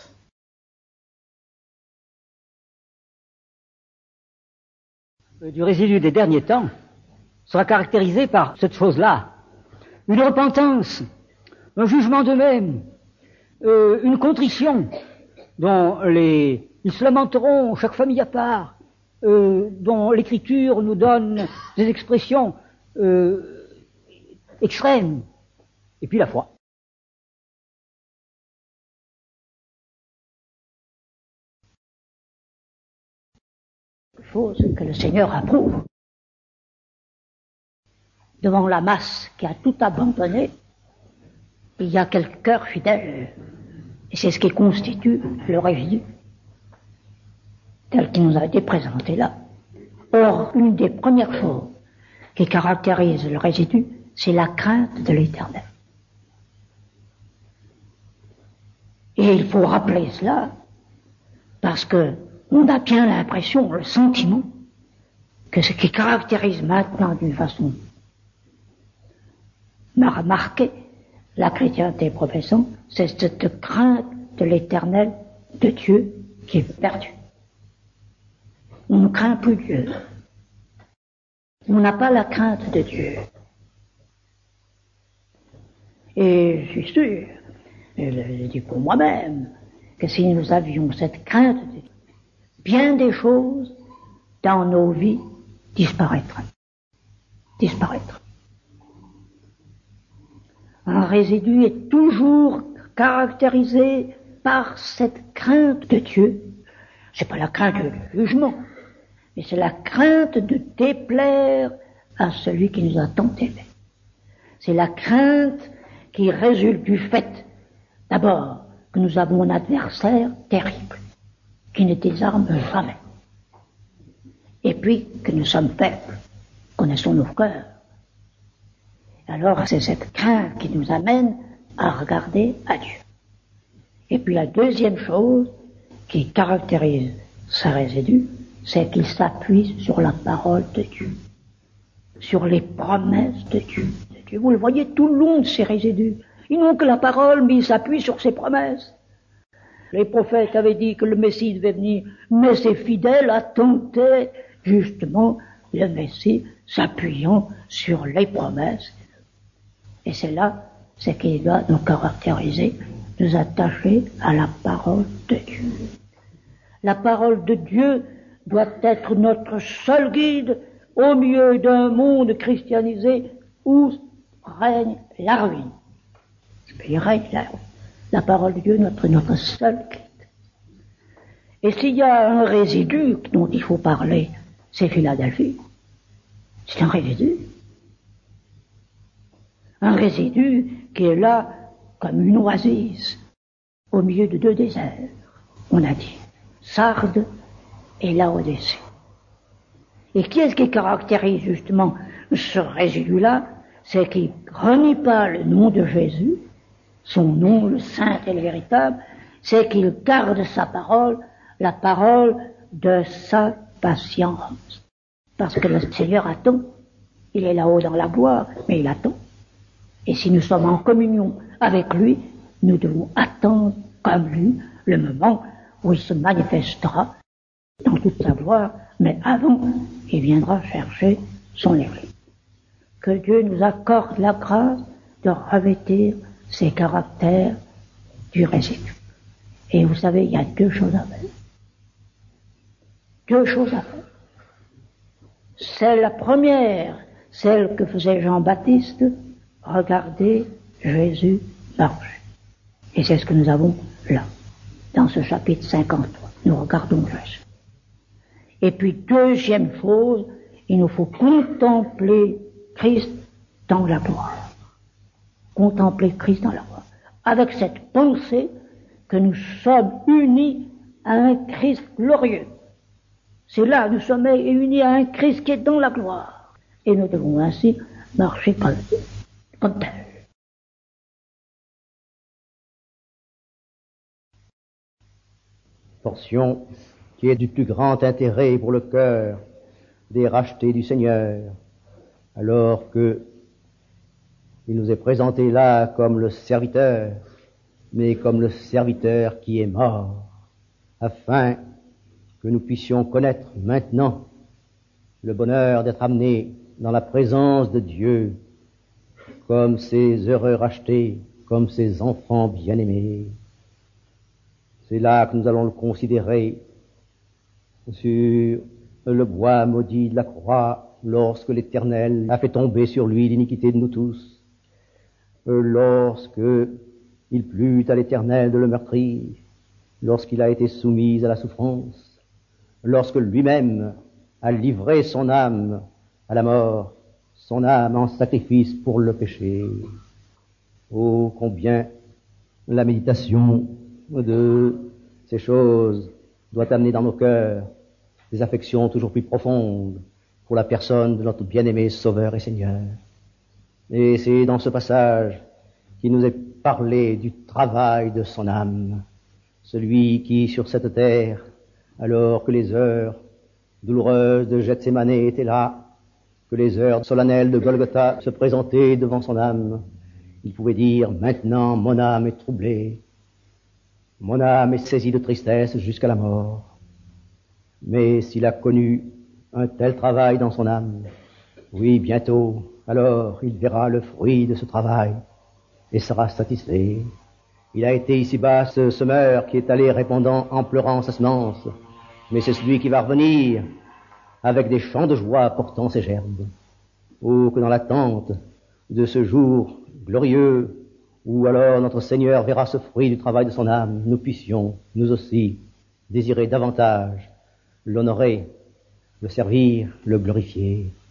Du résidu des derniers temps sera caractérisé par cette chose-là. Une repentance, un jugement d'eux-mêmes, euh, une contrition dont les, ils se lamenteront, chaque famille à part, euh, dont l'Écriture nous donne des expressions euh, extrêmes, et puis la foi. chose que le Seigneur approuve. Devant la masse qui a tout abandonné, il y a quelques cœurs fidèles. Et c'est ce qui constitue le résidu, tel qu'il nous a été présenté là. Or, une des premières choses qui caractérise le résidu, c'est la crainte de l'Éternel. Et il faut rappeler cela, parce que on a bien l'impression, le sentiment, que ce qui caractérise maintenant d'une façon marquée la chrétienté professante, c'est cette crainte de l'Éternel, de Dieu, qui est perdue. On ne craint plus Dieu. On n'a pas la crainte de Dieu. Et je suis sûr, et je dis pour moi-même, que si nous avions cette crainte de Dieu, bien des choses dans nos vies disparaîtraient. Disparaîtraient. Un résidu est toujours caractérisé par cette crainte de Dieu. C'est pas la crainte du jugement, mais c'est la crainte de déplaire à celui qui nous a tant aimés. C'est la crainte qui résulte du fait, d'abord, que nous avons un adversaire terrible, qui ne désarme jamais. Et puis, que nous sommes faibles, connaissons nos cœurs. Alors, c'est cette crainte qui nous amène à regarder à Dieu. Et puis, la deuxième chose qui caractérise ce résidu, c'est qu'il s'appuie sur la parole de Dieu, sur les promesses de Dieu. de Dieu. Vous le voyez tout le long de ces résidus. Ils n'ont que la parole, mais ils s'appuient sur ses promesses. Les prophètes avaient dit que le Messie devait venir, mais ces fidèles attendaient justement le Messie s'appuyant sur les promesses. Et c'est là ce qui doit nous caractériser, nous attacher à la parole de Dieu. La parole de Dieu doit être notre seul guide au milieu d'un monde christianisé où règne la ruine. Il règne la ruine. La parole de Dieu est notre, notre seul guide. Et s'il y a un résidu dont il faut parler, c'est Philadelphie. C'est un résidu. Un résidu qui est là comme une oasis au milieu de deux déserts. On a dit Sardes et Laodicée. Et qui est-ce qui caractérise justement ce résidu-là? C'est qu'il ne renie pas le nom de Jésus, son nom, le saint et le véritable, c'est qu'il garde sa parole, la parole de sa patience. Parce que le Seigneur attend. Il est là-haut dans la gloire, mais il attend. Et si nous sommes en communion avec lui, nous devons attendre comme lui le moment où il se manifestera dans toute sa gloire, mais avant, il viendra chercher son Église. Que Dieu nous accorde la grâce de revêtir ces caractères du résidu. Et vous savez, il y a deux choses à faire. Deux choses à faire. C'est la première, celle que faisait Jean-Baptiste, regardez Jésus marcher. Et c'est ce que nous avons là, dans ce chapitre cinquante-trois. Nous regardons Jésus. Et puis, deuxième chose, il nous faut contempler Christ dans la gloire. Contempler Christ dans la gloire. Avec cette pensée que nous sommes unis à un Christ glorieux. C'est là, nous sommes unis à un Christ qui est dans la gloire. Et nous devons ainsi marcher comme, comme tel. Portion qui est du plus grand intérêt pour le cœur des rachetés du Seigneur, alors que il nous est présenté là comme le serviteur, mais comme le serviteur qui est mort, afin que nous puissions connaître maintenant le bonheur d'être amenés dans la présence de Dieu, comme ces heureux rachetés, comme ces enfants bien-aimés. C'est là que nous allons le considérer sur le bois maudit de la croix, lorsque l'Éternel a fait tomber sur lui l'iniquité de nous tous, lorsque il plut à l'Éternel de le meurtrir, lorsqu'il a été soumis à la souffrance, lorsque lui-même a livré son âme à la mort, son âme en sacrifice pour le péché. Oh, combien la méditation de ces choses doit amener dans nos cœurs des affections toujours plus profondes pour la personne de notre bien-aimé Sauveur et Seigneur. Et c'est dans ce passage qu'il nous est parlé du travail de son âme, celui qui, sur cette terre, alors que les heures douloureuses de Gethsémane étaient là, que les heures solennelles de Golgotha se présentaient devant son âme, il pouvait dire, maintenant mon âme est troublée, mon âme est saisie de tristesse jusqu'à la mort. Mais s'il a connu un tel travail dans son âme, oui, bientôt, alors il verra le fruit de ce travail et sera satisfait. Il a été ici-bas ce semeur qui est allé répandant en pleurant sa semence, mais c'est celui qui va revenir avec des chants de joie portant ses gerbes. Oh, que dans l'attente de ce jour glorieux, où alors notre Seigneur verra ce fruit du travail de son âme, nous puissions, nous aussi, désirer davantage l'honorer, le servir, le glorifier.